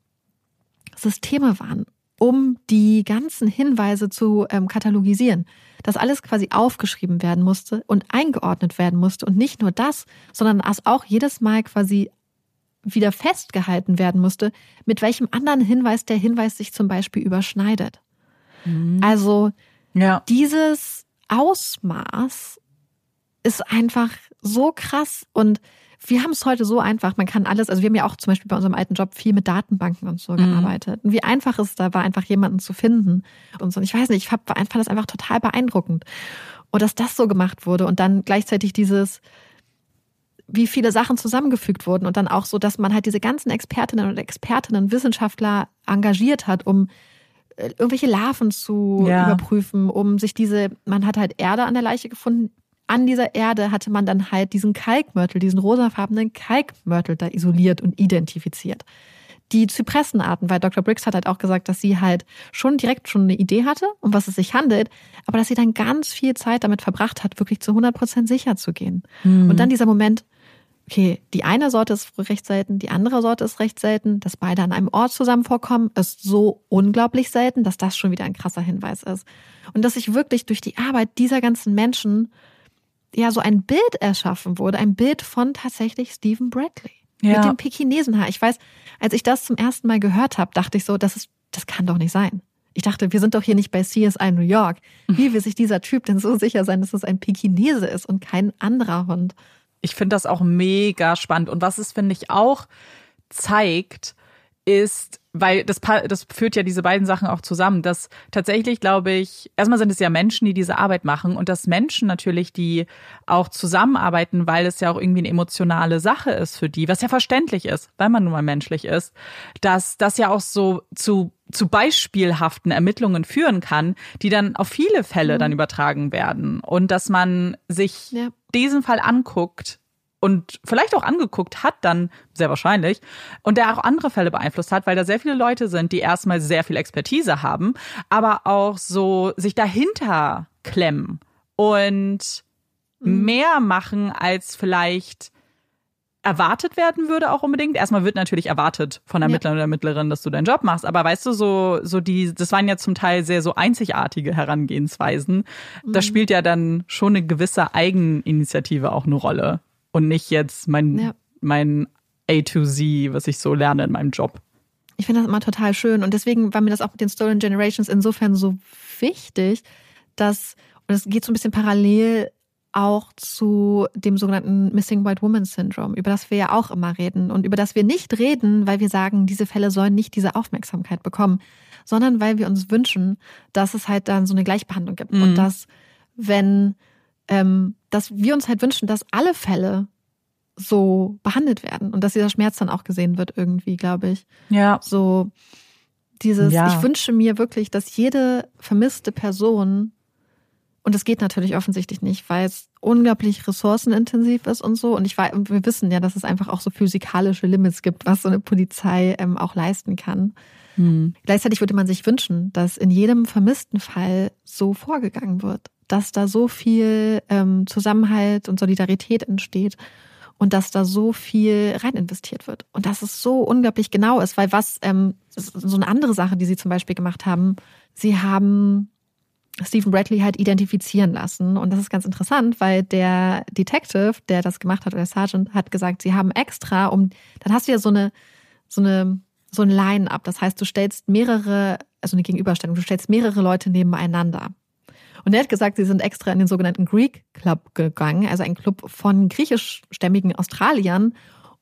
Speaker 3: Systeme waren, um die ganzen Hinweise zu ähm, katalogisieren. Dass alles quasi aufgeschrieben werden musste und eingeordnet werden musste. Und nicht nur das, sondern dass auch jedes Mal quasi wieder festgehalten werden musste, mit welchem anderen Hinweis der Hinweis sich zum Beispiel überschneidet. Mhm. Also ja. dieses Ausmaß ist einfach so krass und wir haben es heute so einfach, man kann alles, also wir haben ja auch zum Beispiel bei unserem alten Job viel mit Datenbanken und so mhm. gearbeitet. Und wie einfach es da war, einfach jemanden zu finden und so. Und ich weiß nicht, ich fand, fand das einfach total beeindruckend. Und dass das so gemacht wurde und dann gleichzeitig dieses, wie viele Sachen zusammengefügt wurden und dann auch so, dass man halt diese ganzen Expertinnen und Expertinnen, Wissenschaftler engagiert hat, um irgendwelche Larven zu ja. überprüfen, um sich diese, man hat halt Erde an der Leiche gefunden. An dieser Erde hatte man dann halt diesen Kalkmörtel, diesen rosafarbenen Kalkmörtel da isoliert und identifiziert. Die Zypressenarten, weil Doktor Briggs hat halt auch gesagt, dass sie halt schon direkt schon eine Idee hatte, um was es sich handelt, aber dass sie dann ganz viel Zeit damit verbracht hat, wirklich zu hundert Prozent sicher zu gehen. Mhm. Und dann dieser Moment, okay, die eine Sorte ist recht selten, die andere Sorte ist recht selten, dass beide an einem Ort zusammen vorkommen, ist so unglaublich selten, dass das schon wieder ein krasser Hinweis ist. Und dass sich wirklich durch die Arbeit dieser ganzen Menschen ja so ein Bild erschaffen wurde, ein Bild von tatsächlich Stephen Bradley. Ja. Mit dem Pekinesenhaar. Ich weiß, als ich das zum ersten Mal gehört habe, dachte ich so, das ist, das kann doch nicht sein. Ich dachte, wir sind doch hier nicht bei C S I New York. Wie will sich dieser Typ denn so sicher sein, dass es ein Pekinese ist und kein anderer Hund?
Speaker 2: Ich finde das auch mega spannend. Und was es, finde ich, auch zeigt, ist, weil das, das führt ja diese beiden Sachen auch zusammen, dass tatsächlich, glaube ich, erstmal sind es ja Menschen, die diese Arbeit machen und dass Menschen natürlich, die auch zusammenarbeiten, weil es ja auch irgendwie eine emotionale Sache ist für die, was ja verständlich ist, weil man nun mal menschlich ist, dass das ja auch so zu zu beispielhaften Ermittlungen führen kann, die dann auf viele Fälle mhm. dann übertragen werden und dass man sich ja. diesen Fall anguckt und vielleicht auch angeguckt hat dann, sehr wahrscheinlich, und der auch andere Fälle beeinflusst hat, weil da sehr viele Leute sind, die erstmal sehr viel Expertise haben, aber auch so sich dahinter klemmen und mhm. mehr machen, als vielleicht erwartet werden würde auch unbedingt. Erstmal wird natürlich erwartet von der Ermittler ja. oder Ermittlerin, dass du deinen Job machst, aber weißt du, so so die, das waren ja zum Teil sehr so einzigartige Herangehensweisen. Mhm. Da spielt ja dann schon eine gewisse Eigeninitiative auch eine Rolle. Und nicht jetzt mein, ja. mein A to Z, was ich so lerne in meinem Job.
Speaker 3: Ich finde das immer total schön. Und deswegen war mir das auch mit den Stolen Generations insofern so wichtig, dass, und es geht so ein bisschen parallel auch zu dem sogenannten Missing White Woman Syndrome, über das wir ja auch immer reden. Und über das wir nicht reden, weil wir sagen, diese Fälle sollen nicht diese Aufmerksamkeit bekommen, sondern weil wir uns wünschen, dass es halt dann so eine Gleichbehandlung gibt. Mhm. Und dass, wenn... Ähm, dass wir uns halt wünschen, dass alle Fälle so behandelt werden und dass dieser Schmerz dann auch gesehen wird irgendwie, glaube ich.
Speaker 2: Ja.
Speaker 3: So dieses,
Speaker 2: ja.
Speaker 3: ich wünsche mir wirklich, dass jede vermisste Person, und das geht natürlich offensichtlich nicht, weil es unglaublich ressourcenintensiv ist und so, und ich weiß, und wir wissen ja, dass es einfach auch so physikalische Limits gibt, was so eine Polizei ähm, auch leisten kann. Hm. Gleichzeitig würde man sich wünschen, dass in jedem vermissten Fall so vorgegangen wird, dass da so viel ähm, Zusammenhalt und Solidarität entsteht und dass da so viel rein investiert wird. Und dass es so unglaublich genau ist, weil was, ähm, so eine andere Sache, die sie zum Beispiel gemacht haben, sie haben Stephen Bradley halt identifizieren lassen. Und das ist ganz interessant, weil der Detective, der das gemacht hat, oder der Sergeant, hat gesagt, sie haben extra, um, dann hast du ja so eine, so eine, so ein Line-up. Das heißt, du stellst mehrere, also eine Gegenüberstellung, du stellst mehrere Leute nebeneinander. Und er hat gesagt, sie sind extra in den sogenannten Greek Club gegangen, also ein Club von griechischstämmigen Australiern,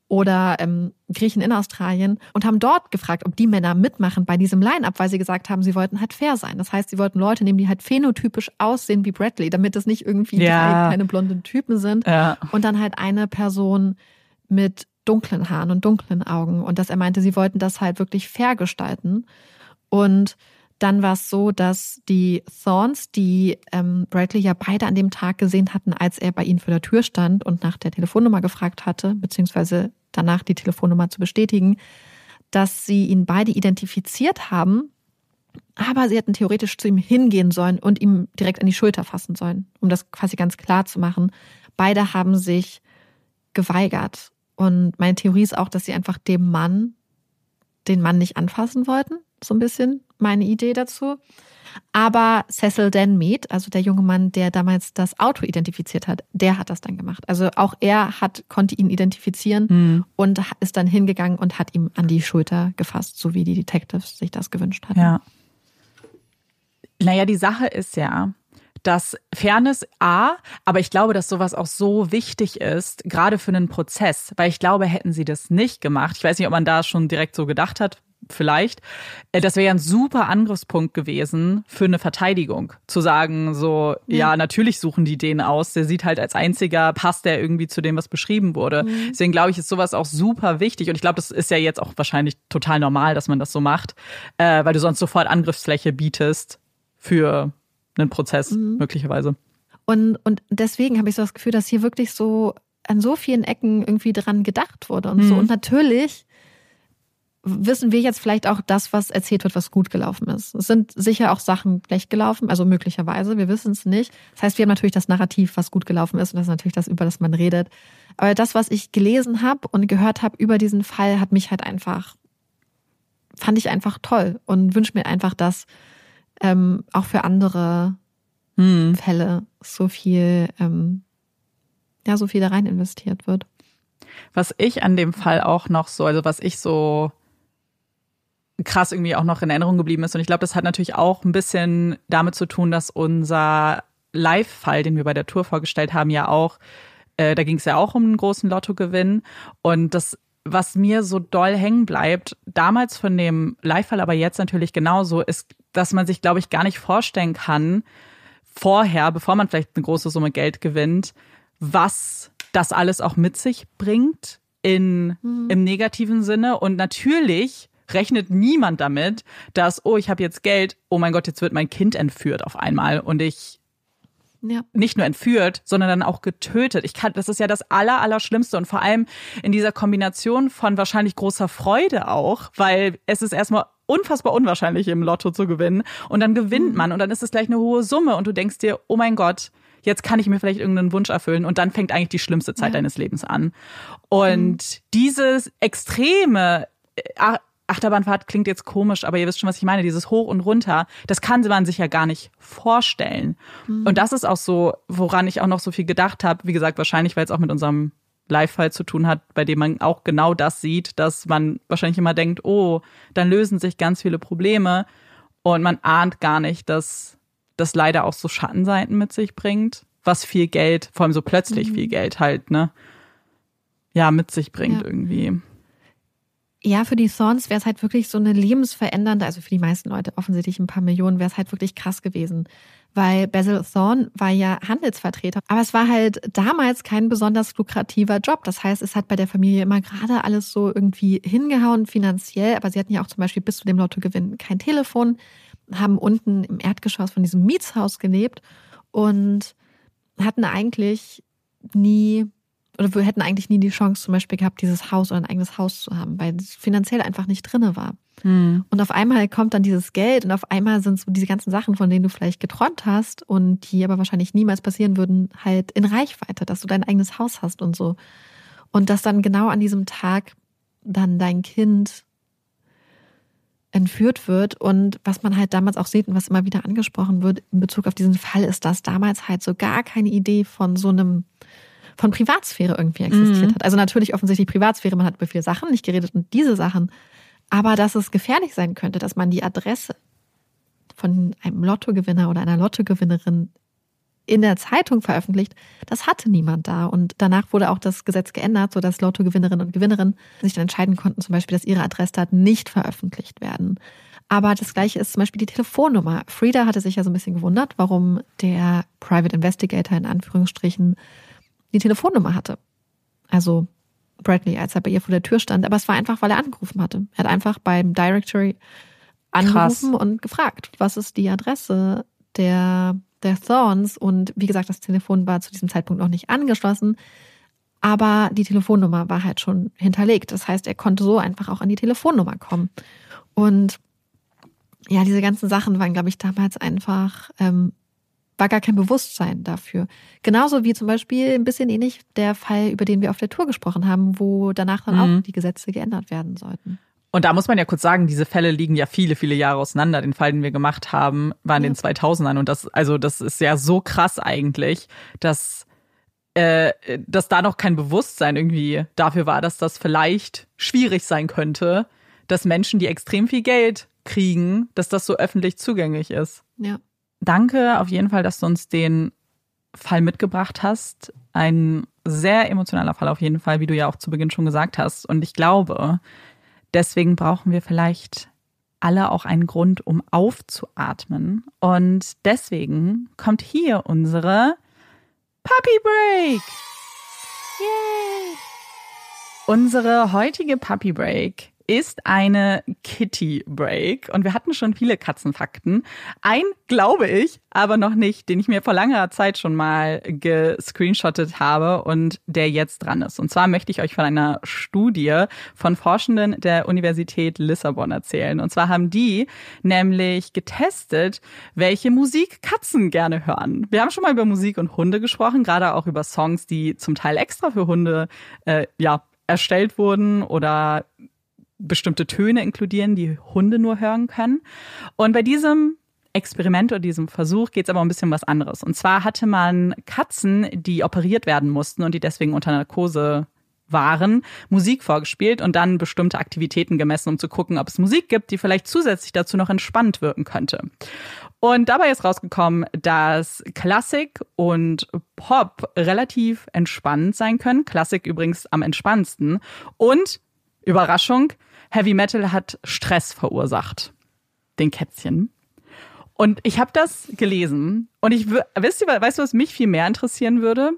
Speaker 3: oder ähm, Griechen in Australien und haben dort gefragt, ob die Männer mitmachen bei diesem Line-Up, weil sie gesagt haben, sie wollten halt fair sein. Das heißt, sie wollten Leute nehmen, die halt phänotypisch aussehen wie Bradley, damit es nicht irgendwie
Speaker 2: ja.
Speaker 3: drei kleine blonde Typen sind.
Speaker 2: Ja.
Speaker 3: Und dann halt eine Person mit dunklen Haaren und dunklen Augen. Und dass er meinte, sie wollten das halt wirklich fair gestalten. Und dann war es so, dass die Thorns, die ähm, Bradley ja beide an dem Tag gesehen hatten, als er bei ihnen vor der Tür stand und nach der Telefonnummer gefragt hatte, beziehungsweise danach die Telefonnummer zu bestätigen, dass sie ihn beide identifiziert haben, aber sie hätten theoretisch zu ihm hingehen sollen und ihm direkt an die Schulter fassen sollen, um das quasi ganz klar zu machen. Beide haben sich geweigert. Und meine Theorie ist auch, dass sie einfach dem Mann, den Mann nicht anfassen wollten, so ein bisschen meine Idee dazu. Aber Cecil Denmead, also der junge Mann, der damals das Auto identifiziert hat, der hat das dann gemacht. Also auch er hat, konnte ihn identifizieren mhm. und ist dann hingegangen und hat ihm an die Schulter gefasst, so wie die Detectives sich das gewünscht hatten.
Speaker 2: Ja. Naja, die Sache ist ja, dass Fairness A, aber ich glaube, dass sowas auch so wichtig ist, gerade für einen Prozess, weil ich glaube, hätten sie das nicht gemacht, ich weiß nicht, ob man da schon direkt so gedacht hat, vielleicht, das wäre ja ein super Angriffspunkt gewesen für eine Verteidigung, zu sagen so, ja, ja natürlich suchen die den aus, der sieht halt als einziger, passt der irgendwie zu dem, was beschrieben wurde. Mhm. Deswegen glaube ich, ist sowas auch super wichtig und ich glaube, das ist ja jetzt auch wahrscheinlich total normal, dass man das so macht, äh, weil du sonst sofort Angriffsfläche bietest für einen Prozess, mhm. möglicherweise.
Speaker 3: Und, und deswegen habe ich so das Gefühl, dass hier wirklich so an so vielen Ecken irgendwie dran gedacht wurde und mhm. so. Und natürlich wissen wir jetzt vielleicht auch das, was erzählt wird, was gut gelaufen ist. Es sind sicher auch Sachen schlecht gelaufen, also möglicherweise, wir wissen es nicht. Das heißt, wir haben natürlich das Narrativ, was gut gelaufen ist und das ist natürlich das, über das man redet. Aber das, was ich gelesen habe und gehört habe über diesen Fall, hat mich halt einfach, fand ich einfach toll und wünsche mir einfach, dass ähm, auch für andere hm. Fälle so viel, ähm, ja, so viel da rein investiert wird.
Speaker 2: Was ich an dem Fall auch noch so, also was ich so krass irgendwie auch noch in Erinnerung geblieben ist. Und ich glaube, das hat natürlich auch ein bisschen damit zu tun, dass unser Live-Fall, den wir bei der Tour vorgestellt haben, ja auch, äh, da ging es ja auch um einen großen Lottogewinn. Und das, was mir so doll hängen bleibt, damals von dem Live-Fall, aber jetzt natürlich genauso, ist, dass man sich, glaube ich, gar nicht vorstellen kann, vorher, bevor man vielleicht eine große Summe Geld gewinnt, was das alles auch mit sich bringt in, mhm. im negativen Sinne. Und natürlich rechnet niemand damit, dass, oh, ich habe jetzt Geld, oh mein Gott, jetzt wird mein Kind entführt auf einmal und ich ja. nicht nur entführt, sondern dann auch getötet. Ich kann, das ist ja das Aller, Allerschlimmste und vor allem in dieser Kombination von wahrscheinlich großer Freude auch, weil es ist erstmal unfassbar unwahrscheinlich, im Lotto zu gewinnen und dann gewinnt man und dann ist es gleich eine hohe Summe und du denkst dir, oh mein Gott, jetzt kann ich mir vielleicht irgendeinen Wunsch erfüllen und dann fängt eigentlich die schlimmste Zeit ja. deines Lebens an. Und mhm. dieses extreme Achterbahnfahrt klingt jetzt komisch, aber ihr wisst schon, was ich meine, dieses Hoch und Runter, das kann man sich ja gar nicht vorstellen. Mhm. Und das ist auch so, woran ich auch noch so viel gedacht habe, wie gesagt, wahrscheinlich, weil es auch mit unserem Live-Fall zu tun hat, bei dem man auch genau das sieht, dass man wahrscheinlich immer denkt, oh, dann lösen sich ganz viele Probleme und man ahnt gar nicht, dass das leider auch so Schattenseiten mit sich bringt, was viel Geld, vor allem so plötzlich mhm. viel Geld halt, ne, ja, mit sich bringt ja. irgendwie.
Speaker 3: Ja, für die Thorns wäre es halt wirklich so eine lebensverändernde, also für die meisten Leute offensichtlich ein paar Millionen, wäre es halt wirklich krass gewesen. Weil Basil Thorne war ja Handelsvertreter, aber es war halt damals kein besonders lukrativer Job. Das heißt, es hat bei der Familie immer gerade alles so irgendwie hingehauen finanziell, aber sie hatten ja auch zum Beispiel bis zu dem Lottogewinn kein Telefon, haben unten im Erdgeschoss von diesem Mietshaus gelebt und hatten eigentlich nie, oder wir hätten eigentlich nie die Chance zum Beispiel gehabt, dieses Haus oder ein eigenes Haus zu haben, weil es finanziell einfach nicht drinne war. Hm. Und auf einmal kommt dann dieses Geld und auf einmal sind so diese ganzen Sachen, von denen du vielleicht geträumt hast und die aber wahrscheinlich niemals passieren würden, halt in Reichweite, dass du dein eigenes Haus hast und so. Und dass dann genau an diesem Tag dann dein Kind entführt wird und was man halt damals auch sieht und was immer wieder angesprochen wird in Bezug auf diesen Fall, ist, dass damals halt so gar keine Idee von so einem von Privatsphäre irgendwie existiert mhm. hat. Also natürlich offensichtlich Privatsphäre, man hat über viele Sachen nicht geredet und diese Sachen, aber dass es gefährlich sein könnte, dass man die Adresse von einem Lottogewinner oder einer Lottogewinnerin in der Zeitung veröffentlicht, das hatte niemand da. Und danach wurde auch das Gesetz geändert, sodass Lotto-Gewinnerinnen und Gewinnerinnen sich dann entscheiden konnten, zum Beispiel, dass ihre Adressdaten nicht veröffentlicht werden. Aber das Gleiche ist zum Beispiel die Telefonnummer. Frida hatte sich ja so ein bisschen gewundert, warum der Private Investigator in Anführungsstrichen die Telefonnummer hatte. Also Bradley, als er bei ihr vor der Tür stand. Aber es war einfach, weil er angerufen hatte. Er hat einfach beim Directory angerufen Krass. und gefragt, was ist die Adresse der, der Thorns? Und wie gesagt, das Telefon war zu diesem Zeitpunkt noch nicht angeschlossen. Aber die Telefonnummer war halt schon hinterlegt. Das heißt, er konnte so einfach auch an die Telefonnummer kommen. Und ja, diese ganzen Sachen waren, glaube ich, damals einfach, ähm, war gar kein Bewusstsein dafür. Genauso wie zum Beispiel ein bisschen ähnlich der Fall, über den wir auf der Tour gesprochen haben, wo danach dann mhm. auch die Gesetze geändert werden sollten.
Speaker 2: Und da muss man ja kurz sagen, diese Fälle liegen ja viele, viele Jahre auseinander. Den Fall, den wir gemacht haben, war in ja. den zweitausendern. Und das, also das ist ja so krass eigentlich, dass, äh, dass da noch kein Bewusstsein irgendwie dafür war, dass das vielleicht schwierig sein könnte, dass Menschen, die extrem viel Geld kriegen, dass das so öffentlich zugänglich ist.
Speaker 3: Ja.
Speaker 2: Danke auf jeden Fall, dass du uns den Fall mitgebracht hast. Ein sehr emotionaler Fall auf jeden Fall, wie du ja auch zu Beginn schon gesagt hast. Und ich glaube, deswegen brauchen wir vielleicht alle auch einen Grund, um aufzuatmen. Und deswegen kommt hier unsere Puppy Break. Yay! Unsere heutige Puppy Break ist eine Kitty Break. Und wir hatten schon viele Katzenfakten. Ein, glaube ich, aber noch nicht, den ich mir vor langer Zeit schon mal gescreenshottet habe und der jetzt dran ist. Und zwar möchte ich euch von einer Studie von Forschenden der Universität Lissabon erzählen. Und zwar haben die nämlich getestet, welche Musik Katzen gerne hören. Wir haben schon mal über Musik und Hunde gesprochen, gerade auch über Songs, die zum Teil extra für Hunde äh, ja erstellt wurden oder bestimmte Töne inkludieren, die Hunde nur hören können. Und bei diesem Experiment oder diesem Versuch geht es aber um ein bisschen was anderes. Und zwar hatte man Katzen, die operiert werden mussten und die deswegen unter Narkose waren, Musik vorgespielt und dann bestimmte Aktivitäten gemessen, um zu gucken, ob es Musik gibt, die vielleicht zusätzlich dazu noch entspannt wirken könnte. Und dabei ist rausgekommen, dass Klassik und Pop relativ entspannt sein können. Klassik übrigens am entspannendsten. Und Überraschung, Heavy Metal hat Stress verursacht, den Kätzchen. Und ich habe das gelesen und ich wisst ihr, weißt du, was mich viel mehr interessieren würde?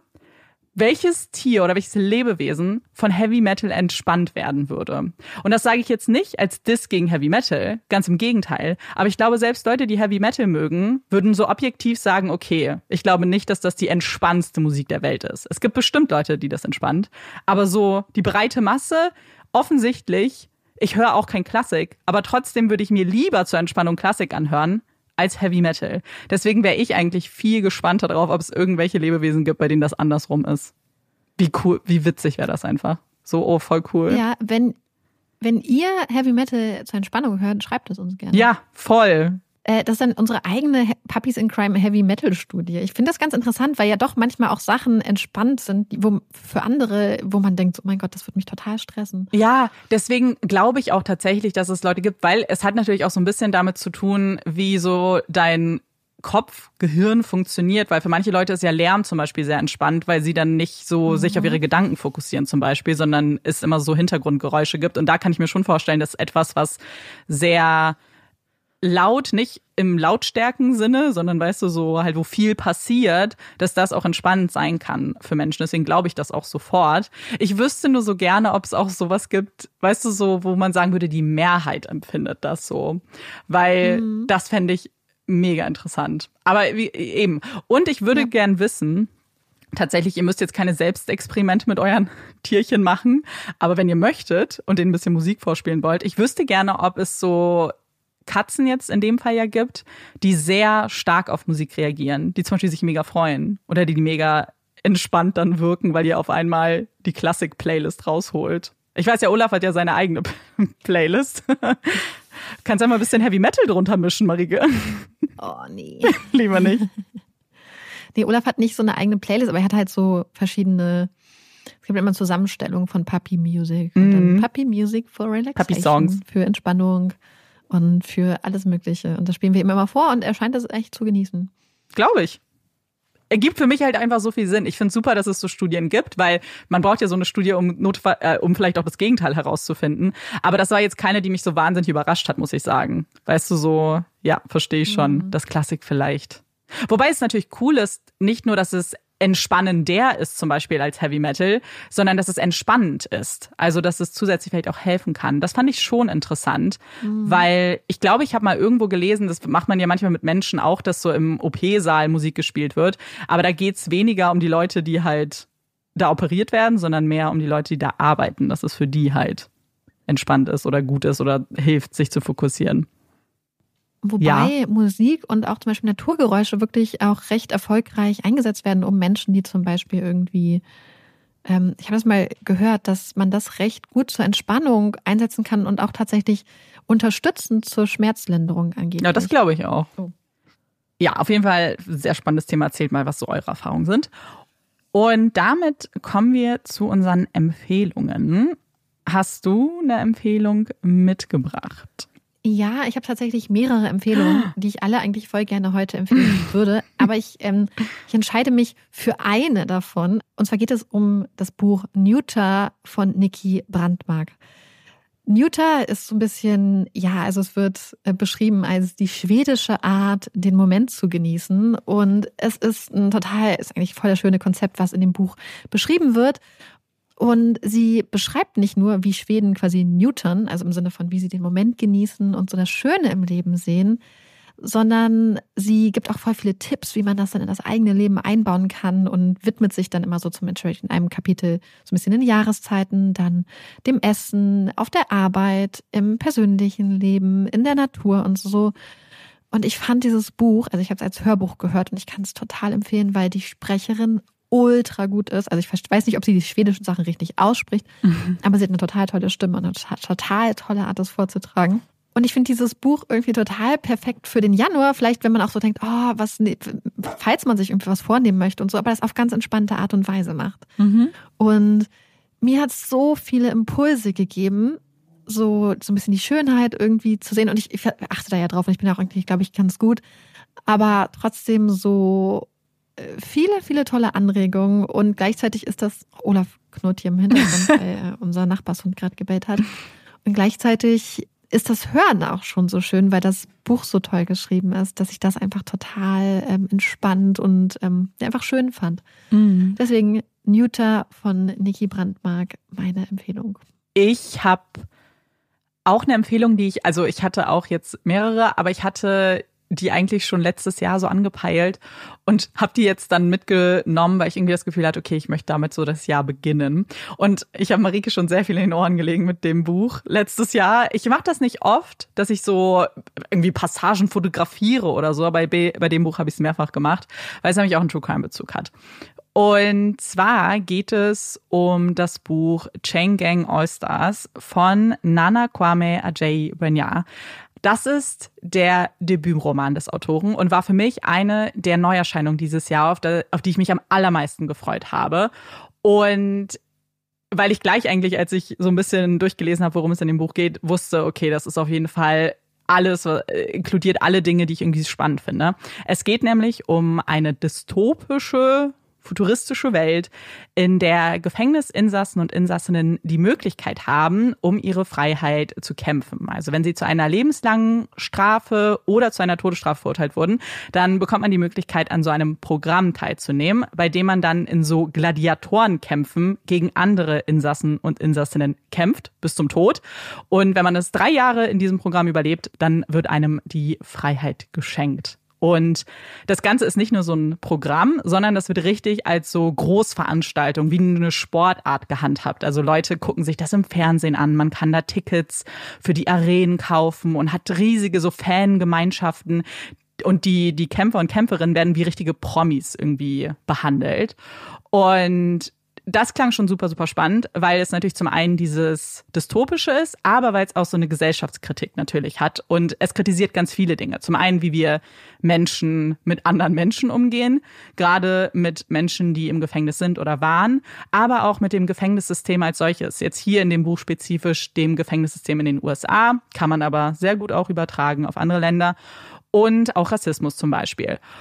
Speaker 2: Welches Tier oder welches Lebewesen von Heavy Metal entspannt werden würde. Und das sage ich jetzt nicht als Diss gegen Heavy Metal, ganz im Gegenteil. Aber ich glaube, selbst Leute, die Heavy Metal mögen, würden so objektiv sagen, okay, ich glaube nicht, dass das die entspannendste Musik der Welt ist. Es gibt bestimmt Leute, die das entspannt. Aber so die breite Masse, offensichtlich, ich höre auch kein Klassik, aber trotzdem würde ich mir lieber zur Entspannung Klassik anhören als Heavy Metal. Deswegen wäre ich eigentlich viel gespannter darauf, ob es irgendwelche Lebewesen gibt, bei denen das andersrum ist. Wie cool, wie witzig wäre das einfach. So, oh, voll cool.
Speaker 3: Ja, wenn, wenn ihr Heavy Metal zur Entspannung hört, schreibt es uns gerne.
Speaker 2: Ja, voll.
Speaker 3: Das ist dann unsere eigene Puppies in Crime Heavy Metal Studie. Ich finde das ganz interessant, weil ja doch manchmal auch Sachen entspannt sind, wo für andere, wo man denkt, oh mein Gott, das wird mich total stressen.
Speaker 2: Ja, deswegen glaube ich auch tatsächlich, dass es Leute gibt, weil es hat natürlich auch so ein bisschen damit zu tun, wie so dein Kopf, Gehirn funktioniert, weil für manche Leute ist ja Lärm zum Beispiel sehr entspannt, weil sie dann nicht so mhm. sich auf ihre Gedanken fokussieren zum Beispiel, sondern es immer so Hintergrundgeräusche gibt. Und da kann ich mir schon vorstellen, dass etwas, was sehr laut, nicht im Lautstärken-Sinne, sondern weißt du, so halt, wo viel passiert, dass das auch entspannend sein kann für Menschen. Deswegen glaube ich das auch sofort. Ich wüsste nur so gerne, ob es auch sowas gibt, weißt du, so, wo man sagen würde, die Mehrheit empfindet das so. Weil mhm. das fände ich mega interessant. Aber wie, eben. Und ich würde ja. gern wissen, tatsächlich, ihr müsst jetzt keine Selbstexperimente mit euren Tierchen machen, aber wenn ihr möchtet und denen ein bisschen Musik vorspielen wollt, ich wüsste gerne, ob es so Katzen jetzt in dem Fall ja gibt, die sehr stark auf Musik reagieren, die zum Beispiel sich mega freuen oder die, die mega entspannt dann wirken, weil ihr auf einmal die Klassik-Playlist rausholt. Ich weiß ja, Olaf hat ja seine eigene Playlist. Kannst du mal ein bisschen Heavy Metal drunter mischen, Marike?
Speaker 3: Oh, nee.
Speaker 2: Lieber nicht.
Speaker 3: Nee, Olaf hat nicht so eine eigene Playlist, aber er hat halt so verschiedene, es gibt immer Zusammenstellungen von Puppy Music. Und dann
Speaker 2: Mhm.
Speaker 3: Puppy Music for Relaxation.
Speaker 2: Puppy Songs.
Speaker 3: Für Entspannung und für alles Mögliche. Und das spielen wir ihm immer vor und er scheint das echt zu genießen.
Speaker 2: Glaube ich. ergibt für mich halt einfach so viel Sinn. Ich finde es super, dass es so Studien gibt, weil man braucht ja so eine Studie, um Notfall, äh, um vielleicht auch das Gegenteil herauszufinden. Aber das war jetzt keine, die mich so wahnsinnig überrascht hat, muss ich sagen. Weißt du, so, ja, verstehe ich schon, mhm. das Klassik vielleicht. Wobei es natürlich cool ist, nicht nur, dass es entspannender ist zum Beispiel als Heavy Metal, sondern dass es entspannend ist. Also, dass es zusätzlich vielleicht auch helfen kann. Das fand ich schon interessant, mhm. weil ich glaube, ich habe mal irgendwo gelesen, das macht man ja manchmal mit Menschen auch, dass so im O P-Saal Musik gespielt wird. Aber da geht's weniger um die Leute, die halt da operiert werden, sondern mehr um die Leute, die da arbeiten, dass es für die halt entspannt ist oder gut ist oder hilft, sich zu fokussieren.
Speaker 3: Wobei
Speaker 2: ja.
Speaker 3: Musik und auch zum Beispiel Naturgeräusche wirklich auch recht erfolgreich eingesetzt werden, um Menschen, die zum Beispiel irgendwie, ähm, ich habe das mal gehört, dass man das recht gut zur Entspannung einsetzen kann und auch tatsächlich unterstützend zur Schmerzlinderung angeht.
Speaker 2: Ja, das glaube ich auch. Oh. Ja, auf jeden Fall sehr spannendes Thema. Erzählt mal, was so eure Erfahrungen sind. Und damit kommen wir zu unseren Empfehlungen. Hast du eine Empfehlung mitgebracht?
Speaker 3: Ja, ich habe tatsächlich mehrere Empfehlungen, die ich alle eigentlich voll gerne heute empfehlen würde. Aber ich, ähm, ich entscheide mich für eine davon. Und zwar geht es um das Buch Neuter von Niki Brandmark. Neuter ist so ein bisschen, ja, also es wird beschrieben als die schwedische Art, den Moment zu genießen. Und es ist ein total, ist eigentlich voll das schöne Konzept, was in dem Buch beschrieben wird. Und sie beschreibt nicht nur, wie Schweden quasi Newton, also im Sinne von, wie sie den Moment genießen und so das Schöne im Leben sehen, sondern sie gibt auch voll viele Tipps, wie man das dann in das eigene Leben einbauen kann und widmet sich dann immer so zum Beispiel in einem Kapitel so ein bisschen den Jahreszeiten, dann dem Essen, auf der Arbeit, im persönlichen Leben, in der Natur und so. Und ich fand dieses Buch, also ich habe es als Hörbuch gehört und ich kann es total empfehlen, weil die Sprecherin ultra gut ist. Also ich weiß nicht, ob sie die schwedischen Sachen richtig ausspricht, mhm. aber sie hat eine total tolle Stimme und eine total tolle Art, das vorzutragen. Und ich finde dieses Buch irgendwie total perfekt für den Januar. Vielleicht, wenn man auch so denkt, oh, was, falls man sich irgendwie was vornehmen möchte und so, aber das auf ganz entspannte Art und Weise macht. Mhm. Und mir hat es so viele Impulse gegeben, so, so ein bisschen die Schönheit irgendwie zu sehen. Und ich, ich achte da ja drauf und ich bin auch eigentlich, glaube ich, ganz gut. Aber trotzdem so viele, viele tolle Anregungen und gleichzeitig ist das, Olaf knurrt hier im Hintergrund, weil unser Nachbarshund gerade gebellt hat. Und gleichzeitig ist das Hören auch schon so schön, weil das Buch so toll geschrieben ist, dass ich das einfach total ähm, entspannt und ähm, einfach schön fand. Mhm. Deswegen Neuter von Niki Brandmark, meine Empfehlung.
Speaker 2: Ich habe auch eine Empfehlung, die ich, also ich hatte auch jetzt mehrere, aber ich hatte die eigentlich schon letztes Jahr so angepeilt und habe die jetzt dann mitgenommen, weil ich irgendwie das Gefühl hatte, okay, ich möchte damit so das Jahr beginnen. Und ich habe Marike schon sehr viel in den Ohren gelegen mit dem Buch letztes Jahr. Ich mache das nicht oft, dass ich so irgendwie Passagen fotografiere oder so, aber bei, bei dem Buch habe ich es mehrfach gemacht, weil es nämlich auch einen True Crime Bezug hat. Und zwar geht es um das Buch Chain Gang All Stars von Nana Kwame Adjei-Brenyah. Das ist der Debütroman des Autoren und war für mich eine der Neuerscheinungen dieses Jahr, auf, der, auf die ich mich am allermeisten gefreut habe. Und weil ich gleich eigentlich, als ich so ein bisschen durchgelesen habe, worum es in dem Buch geht, wusste, okay, das ist auf jeden Fall alles, inkludiert alle Dinge, die ich irgendwie spannend finde. Es geht nämlich um eine dystopische, futuristische Welt, in der Gefängnisinsassen und Insassinnen die Möglichkeit haben, um ihre Freiheit zu kämpfen. Also wenn sie zu einer lebenslangen Strafe oder zu einer Todesstrafe verurteilt wurden, dann bekommt man die Möglichkeit, an so einem Programm teilzunehmen, bei dem man dann in so Gladiatorenkämpfen gegen andere Insassen und Insassinnen kämpft, bis zum Tod. Und wenn man es drei Jahre in diesem Programm überlebt, dann wird einem die Freiheit geschenkt. Und das Ganze ist nicht nur so ein Programm, sondern das wird richtig als so Großveranstaltung, wie eine Sportart gehandhabt. Also Leute gucken sich das im Fernsehen an, man kann da Tickets für die Arenen kaufen und hat riesige so Fangemeinschaften. Und die, die Kämpfer und Kämpferinnen werden wie richtige Promis irgendwie behandelt. Und das klang schon super, super spannend, weil es natürlich zum einen dieses Dystopische ist, aber weil es auch so eine Gesellschaftskritik natürlich hat. Und es kritisiert ganz viele Dinge. Zum einen, wie wir Menschen mit anderen Menschen umgehen, gerade mit Menschen, die im Gefängnis sind oder waren, aber auch mit dem Gefängnissystem als solches. Jetzt hier in dem Buch spezifisch dem Gefängnissystem in den U S A, kann man aber sehr gut auch übertragen auf andere Länder und auch Rassismus zum Beispiel.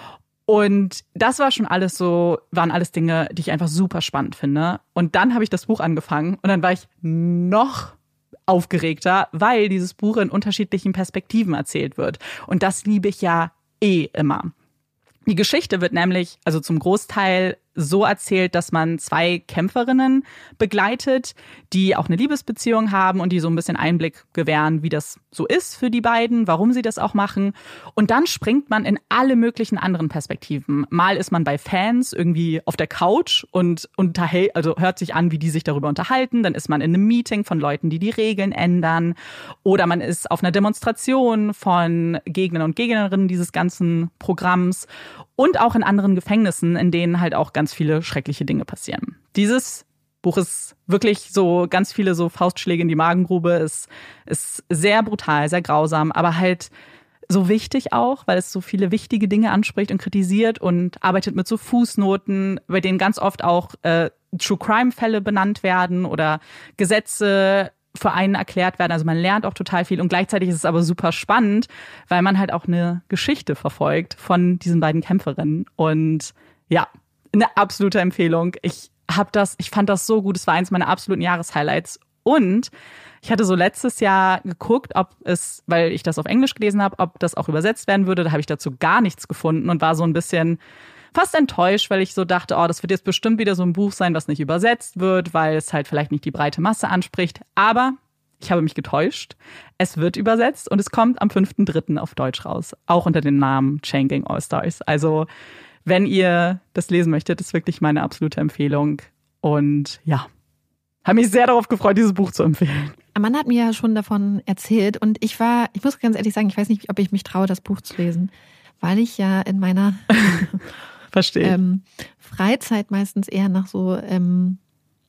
Speaker 2: Und das war schon alles so, waren alles Dinge, die ich einfach super spannend finde. Und dann habe ich das Buch angefangen und dann war ich noch aufgeregter, weil dieses Buch in unterschiedlichen Perspektiven erzählt wird. Und das liebe ich ja eh immer. Die Geschichte wird nämlich, also zum Großteil so erzählt, dass man zwei Kämpferinnen begleitet, die auch eine Liebesbeziehung haben und die so ein bisschen Einblick gewähren, wie das so ist für die beiden, warum sie das auch machen. Und dann springt man in alle möglichen anderen Perspektiven. Mal ist man bei Fans irgendwie auf der Couch und unterhält, also hört sich an, wie die sich darüber unterhalten. Dann ist man in einem Meeting von Leuten, die die Regeln ändern. Oder man ist auf einer Demonstration von Gegnern und Gegnerinnen dieses ganzen Programms. Und auch in anderen Gefängnissen, in denen halt auch ganz viele schreckliche Dinge passieren. Dieses Buch ist wirklich so ganz viele so Faustschläge in die Magengrube, ist, ist sehr brutal, sehr grausam, aber halt so wichtig auch, weil es so viele wichtige Dinge anspricht und kritisiert und arbeitet mit so Fußnoten, bei denen ganz oft auch äh, True-Crime-Fälle benannt werden oder Gesetze für einen erklärt werden. Also man lernt auch total viel und gleichzeitig ist es aber super spannend, weil man halt auch eine Geschichte verfolgt von diesen beiden Kämpferinnen. Und ja, eine absolute Empfehlung. Ich hab das, ich fand das so gut. Es war eins meiner absoluten Jahreshighlights. Und ich hatte so letztes Jahr geguckt, ob es, weil ich das auf Englisch gelesen habe, ob das auch übersetzt werden würde. Da habe ich dazu gar nichts gefunden und war so ein bisschen fast enttäuscht, weil ich so dachte, oh, das wird jetzt bestimmt wieder so ein Buch sein, was nicht übersetzt wird, weil es halt vielleicht nicht die breite Masse anspricht. Aber ich habe mich getäuscht. Es wird übersetzt und es kommt am fünften dritten auf Deutsch raus. Auch unter dem Namen Chain Gang All-Stars. Also, wenn ihr das lesen möchtet, ist wirklich meine absolute Empfehlung. Und ja, habe mich sehr darauf gefreut, dieses Buch zu empfehlen.
Speaker 3: Amanda hat mir ja schon davon erzählt und ich war, ich muss ganz ehrlich sagen, ich weiß nicht, ob ich mich traue, das Buch zu lesen, weil ich ja in meiner
Speaker 2: Verstehe.
Speaker 3: Ähm, Freizeit meistens eher nach so ähm,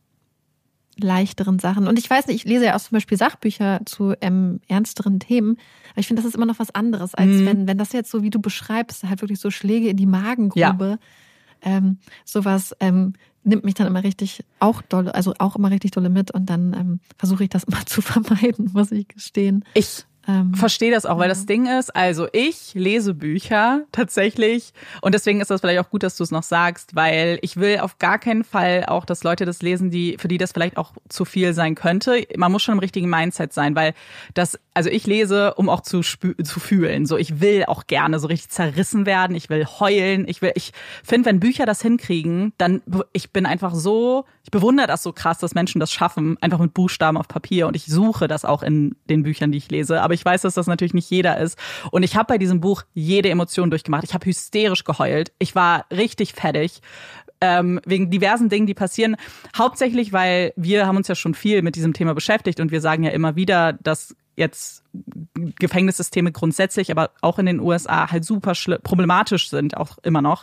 Speaker 3: leichteren Sachen. Und ich weiß nicht, ich lese ja auch zum Beispiel Sachbücher zu ähm, ernsteren Themen. Aber ich finde, das ist immer noch was anderes, als mhm. wenn, wenn das jetzt so, wie du beschreibst, halt wirklich so Schläge in die Magengrube. Ja. Ähm, sowas ähm, nimmt mich dann immer richtig auch dolle, also auch immer richtig dolle mit. Und dann ähm, versuche ich das immer zu vermeiden, muss ich gestehen.
Speaker 2: Ich Ähm, Verstehe das auch, weil das Ding ist, also ich lese Bücher tatsächlich und deswegen ist das vielleicht auch gut, dass du es noch sagst, weil ich will auf gar keinen Fall auch, dass Leute das lesen, die für die das vielleicht auch zu viel sein könnte. Man muss schon im richtigen Mindset sein, weil das, also ich lese, um auch zu spü- zu fühlen. So, ich will auch gerne so richtig zerrissen werden, ich will heulen, ich will, ich finde, wenn Bücher das hinkriegen, dann, ich bin einfach so, ich bewundere das so krass, dass Menschen das schaffen, einfach mit Buchstaben auf Papier und ich suche das auch in den Büchern, die ich lese. Aber ich weiß, dass das natürlich nicht jeder ist. Und ich habe bei diesem Buch jede Emotion durchgemacht. Ich habe hysterisch geheult. Ich war richtig fertig. Ähm, wegen diversen Dingen, die passieren. Hauptsächlich, weil wir haben uns ja schon viel mit diesem Thema beschäftigt und wir sagen ja immer wieder, dass jetzt Gefängnissysteme grundsätzlich, aber auch in den U S A halt super schli- problematisch sind, auch immer noch.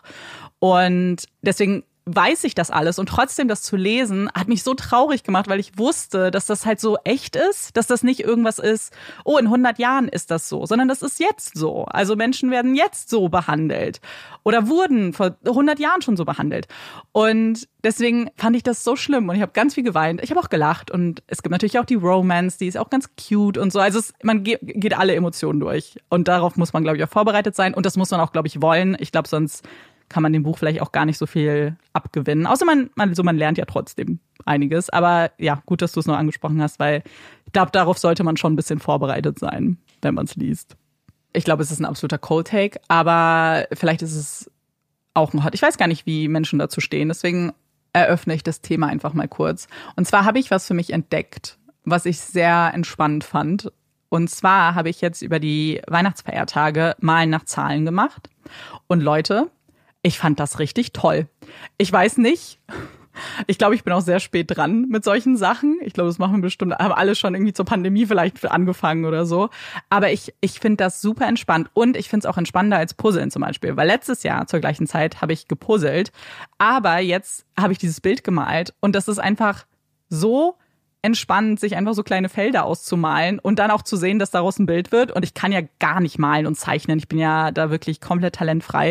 Speaker 2: Und deswegen weiß ich das alles und trotzdem das zu lesen, hat mich so traurig gemacht, weil ich wusste, dass das halt so echt ist, dass das nicht irgendwas ist, oh, in hundert Jahren ist das so, sondern das ist jetzt so. Also Menschen werden jetzt so behandelt oder wurden vor hundert Jahren schon so behandelt. Und deswegen fand ich das so schlimm und ich habe ganz viel geweint. Ich habe auch gelacht und es gibt natürlich auch die Romance, die ist auch ganz cute und so. Also es, man geht, geht alle Emotionen durch und darauf muss man, glaube ich, auch vorbereitet sein und das muss man auch, glaube ich, wollen. Ich glaube, sonst kann man dem Buch vielleicht auch gar nicht so viel abgewinnen. Außer man, man, so man lernt ja trotzdem einiges. Aber ja, gut, dass du es noch angesprochen hast, weil ich glaube, darauf sollte man schon ein bisschen vorbereitet sein, wenn man es liest. Ich glaube, es ist ein absoluter Cold Take, aber vielleicht ist es auch ein Hot. Ich weiß gar nicht, wie Menschen dazu stehen. Deswegen eröffne ich das Thema einfach mal kurz. Und zwar habe ich was für mich entdeckt, was ich sehr entspannend fand. Und zwar habe ich jetzt über die Weihnachtsfeiertage Malen nach Zahlen gemacht. Und Leute, ich fand das richtig toll. Ich weiß nicht, ich glaube, ich bin auch sehr spät dran mit solchen Sachen. Ich glaube, das machen wir bestimmt, haben alle schon irgendwie zur Pandemie vielleicht angefangen oder so. Aber ich, ich finde das super entspannt und ich finde es auch entspannender als Puzzeln zum Beispiel. Weil letztes Jahr zur gleichen Zeit habe ich gepuzzelt, aber jetzt habe ich dieses Bild gemalt und das ist einfach so entspannend, sich einfach so kleine Felder auszumalen und dann auch zu sehen, dass daraus ein Bild wird. Und ich kann ja gar nicht malen und zeichnen. Ich bin ja da wirklich komplett talentfrei.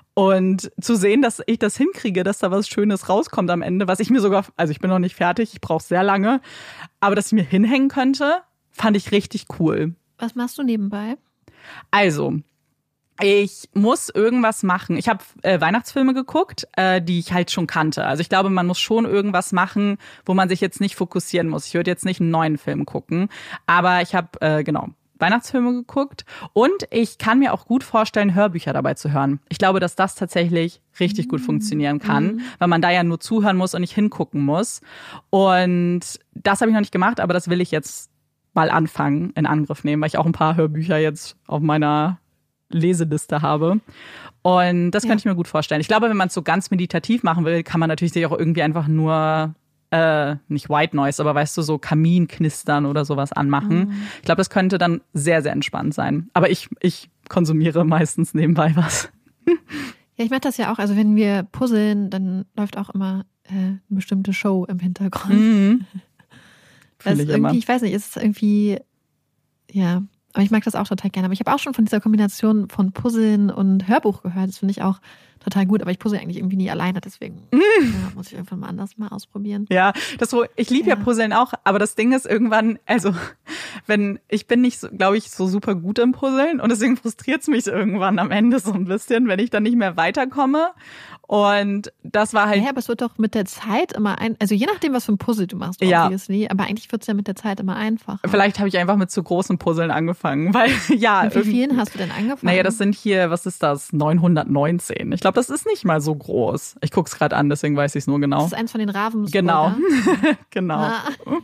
Speaker 2: Und zu sehen, dass ich das hinkriege, dass da was Schönes rauskommt am Ende, was ich mir sogar, also ich bin noch nicht fertig, ich brauche sehr lange, aber dass ich mir hinhängen könnte, fand ich richtig cool.
Speaker 3: Was machst du nebenbei?
Speaker 2: Also, Ich muss irgendwas machen. Ich habe äh, Weihnachtsfilme geguckt, äh, die ich halt schon kannte. Also ich glaube, man muss schon irgendwas machen, wo man sich jetzt nicht fokussieren muss. Ich würde jetzt nicht einen neuen Film gucken, aber ich habe, äh, genau, Weihnachtsfilme geguckt und ich kann mir auch gut vorstellen, Hörbücher dabei zu hören. Ich glaube, dass das tatsächlich richtig gut funktionieren kann, mhm. weil man da ja nur zuhören muss und nicht hingucken muss. Und das habe ich noch nicht gemacht, aber das will ich jetzt mal anfangen, in Angriff nehmen, weil ich auch ein paar Hörbücher jetzt auf meiner Leseliste habe. Und das ja. könnte ich mir gut vorstellen. Ich glaube, wenn man es so ganz meditativ machen will, kann man natürlich sich auch irgendwie einfach nur, äh, nicht White Noise, aber weißt du, so Kaminknistern oder sowas anmachen. Mhm. Ich glaube, das könnte dann sehr, sehr entspannt sein. Aber ich, ich konsumiere meistens nebenbei was.
Speaker 3: Ja, ich mache das ja auch. Also wenn wir puzzeln, dann läuft auch immer äh, eine bestimmte Show im Hintergrund. Mhm. Also ich, irgendwie, ich weiß nicht, ist es irgendwie, ja, aber ich mag das auch total gerne. Aber ich habe auch schon von dieser Kombination von Puzzeln und Hörbuch gehört. Das finde ich auch total gut. Aber ich puzzle eigentlich irgendwie nie alleine. Deswegen mm. ja, muss ich irgendwann mal anders mal ausprobieren.
Speaker 2: Ja, das so, ich liebe ja. ja Puzzeln auch. Aber das Ding ist irgendwann, also wenn ich bin nicht, so, glaube ich, so super gut im Puzzeln. Und deswegen frustriert es mich irgendwann am Ende so ein bisschen, wenn ich dann nicht mehr weiterkomme. Und das war halt...
Speaker 3: Ja, aber es wird doch mit der Zeit immer ein... Also je nachdem, was für ein Puzzle du machst,
Speaker 2: ja.
Speaker 3: obviously. Aber eigentlich wird es ja mit der Zeit immer einfacher.
Speaker 2: Vielleicht habe ich einfach mit zu großen Puzzeln angefangen, weil ja...
Speaker 3: Mit wie vielen hast du denn angefangen?
Speaker 2: Naja, das sind hier, was ist das? neunhundertneunzehn. Ich glaube, das ist nicht mal so groß. Ich gucke es gerade an, deswegen weiß ich es nur genau.
Speaker 3: Das ist eins von den Ravensburger.
Speaker 2: Genau, genau. Ah.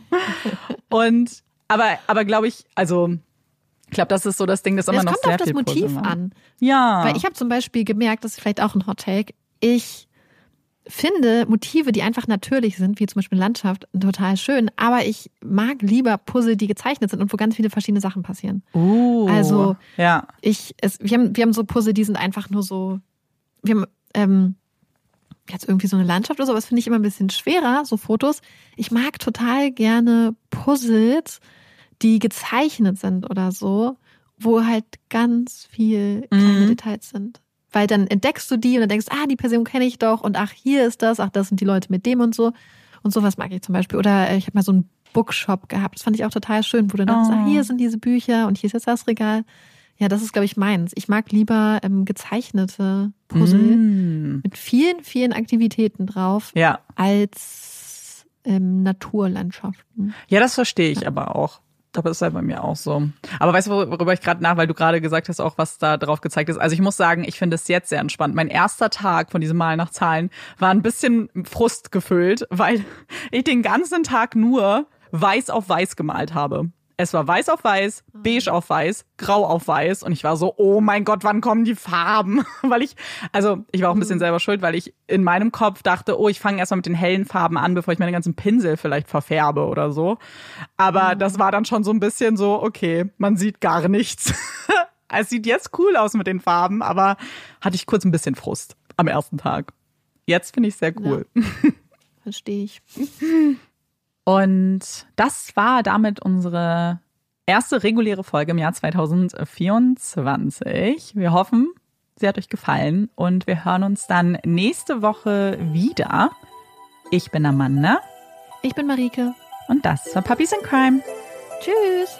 Speaker 2: Und, aber, aber glaube ich, also... Ich glaube, das ist so das Ding, das immer
Speaker 3: das
Speaker 2: noch sehr viel
Speaker 3: Es kommt auf das Motiv
Speaker 2: Puzzeln
Speaker 3: an.
Speaker 2: Ja.
Speaker 3: Weil ich habe zum Beispiel gemerkt, das ist vielleicht auch ein Hot Take, ich finde Motive, die einfach natürlich sind, wie zum Beispiel Landschaft, total schön, aber ich mag lieber Puzzle, die gezeichnet sind und wo ganz viele verschiedene Sachen passieren.
Speaker 2: Uh,
Speaker 3: also
Speaker 2: ja.
Speaker 3: ich, es, wir haben, wir haben so Puzzle, die sind einfach nur so, wir haben ähm, jetzt irgendwie so eine Landschaft oder so, aber das finde ich immer ein bisschen schwerer, so Fotos. Ich mag total gerne Puzzles, die gezeichnet sind oder so, wo halt ganz viel kleine mhm. Details sind. Weil dann entdeckst du die und dann denkst, ah, die Person kenne ich doch und ach, hier ist das, ach, das sind die Leute mit dem und so. Und sowas mag ich zum Beispiel. Oder ich habe mal so einen Bookshop gehabt, das fand ich auch total schön, wo du dann oh. sagst, ah, hier sind diese Bücher und hier ist jetzt das Regal. Ja, das ist, glaube ich, meins. Ich mag lieber ähm, gezeichnete Puzzle mm. mit vielen, vielen Aktivitäten drauf,
Speaker 2: ja.
Speaker 3: als ähm, Naturlandschaften.
Speaker 2: Ja, das verstehe ich ja. aber auch. Aber das ist ja bei mir auch so. Aber weißt du, worüber ich gerade nach, weil du gerade gesagt hast, auch was da drauf gezeigt ist. Also ich muss sagen, ich finde es jetzt sehr entspannt. Mein erster Tag von diesem Malen nach Zahlen war ein bisschen Frust gefüllt, weil ich den ganzen Tag nur weiß auf weiß gemalt habe. Es war weiß auf weiß, beige auf weiß, grau auf weiß und ich war so, oh mein Gott, wann kommen die Farben? Weil ich, also ich war auch ein bisschen selber schuld, weil ich in meinem Kopf dachte, oh, ich fange erstmal mit den hellen Farben an, bevor ich meine ganzen Pinsel vielleicht verfärbe oder so. Aber mhm. das war dann schon so ein bisschen so, okay, man sieht gar nichts. Es sieht jetzt cool aus mit den Farben, aber hatte ich kurz ein bisschen Frust am ersten Tag. Jetzt finde ich es sehr cool.
Speaker 3: Ja. Verstehe ich.
Speaker 2: Und das war damit unsere erste reguläre Folge im Jahr zwanzig vierundzwanzig. Wir hoffen, sie hat euch gefallen und wir hören uns dann nächste Woche wieder. Ich bin Amanda.
Speaker 3: Ich bin Marike.
Speaker 2: Und das war Puppies in Crime.
Speaker 3: Tschüss.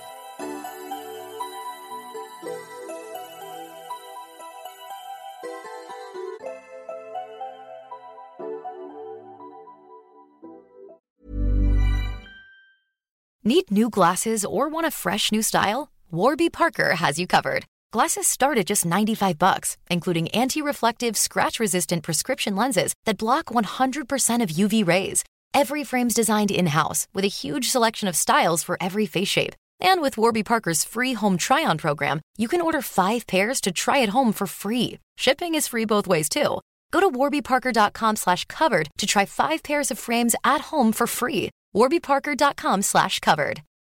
Speaker 4: Need new glasses or want a fresh new style? Warby Parker has you covered. Glasses start at just ninety-five bucks, including anti-reflective, scratch-resistant prescription lenses that block one hundred percent of U V rays. Every frame's designed in-house with a huge selection of styles for every face shape. And with Warby Parker's free home try-on program, you can order five pairs to try at home for free. Shipping is free both ways, too. Go to warbyparker.com slash covered to try five pairs of frames at home for free. warbyparker.com slash covered.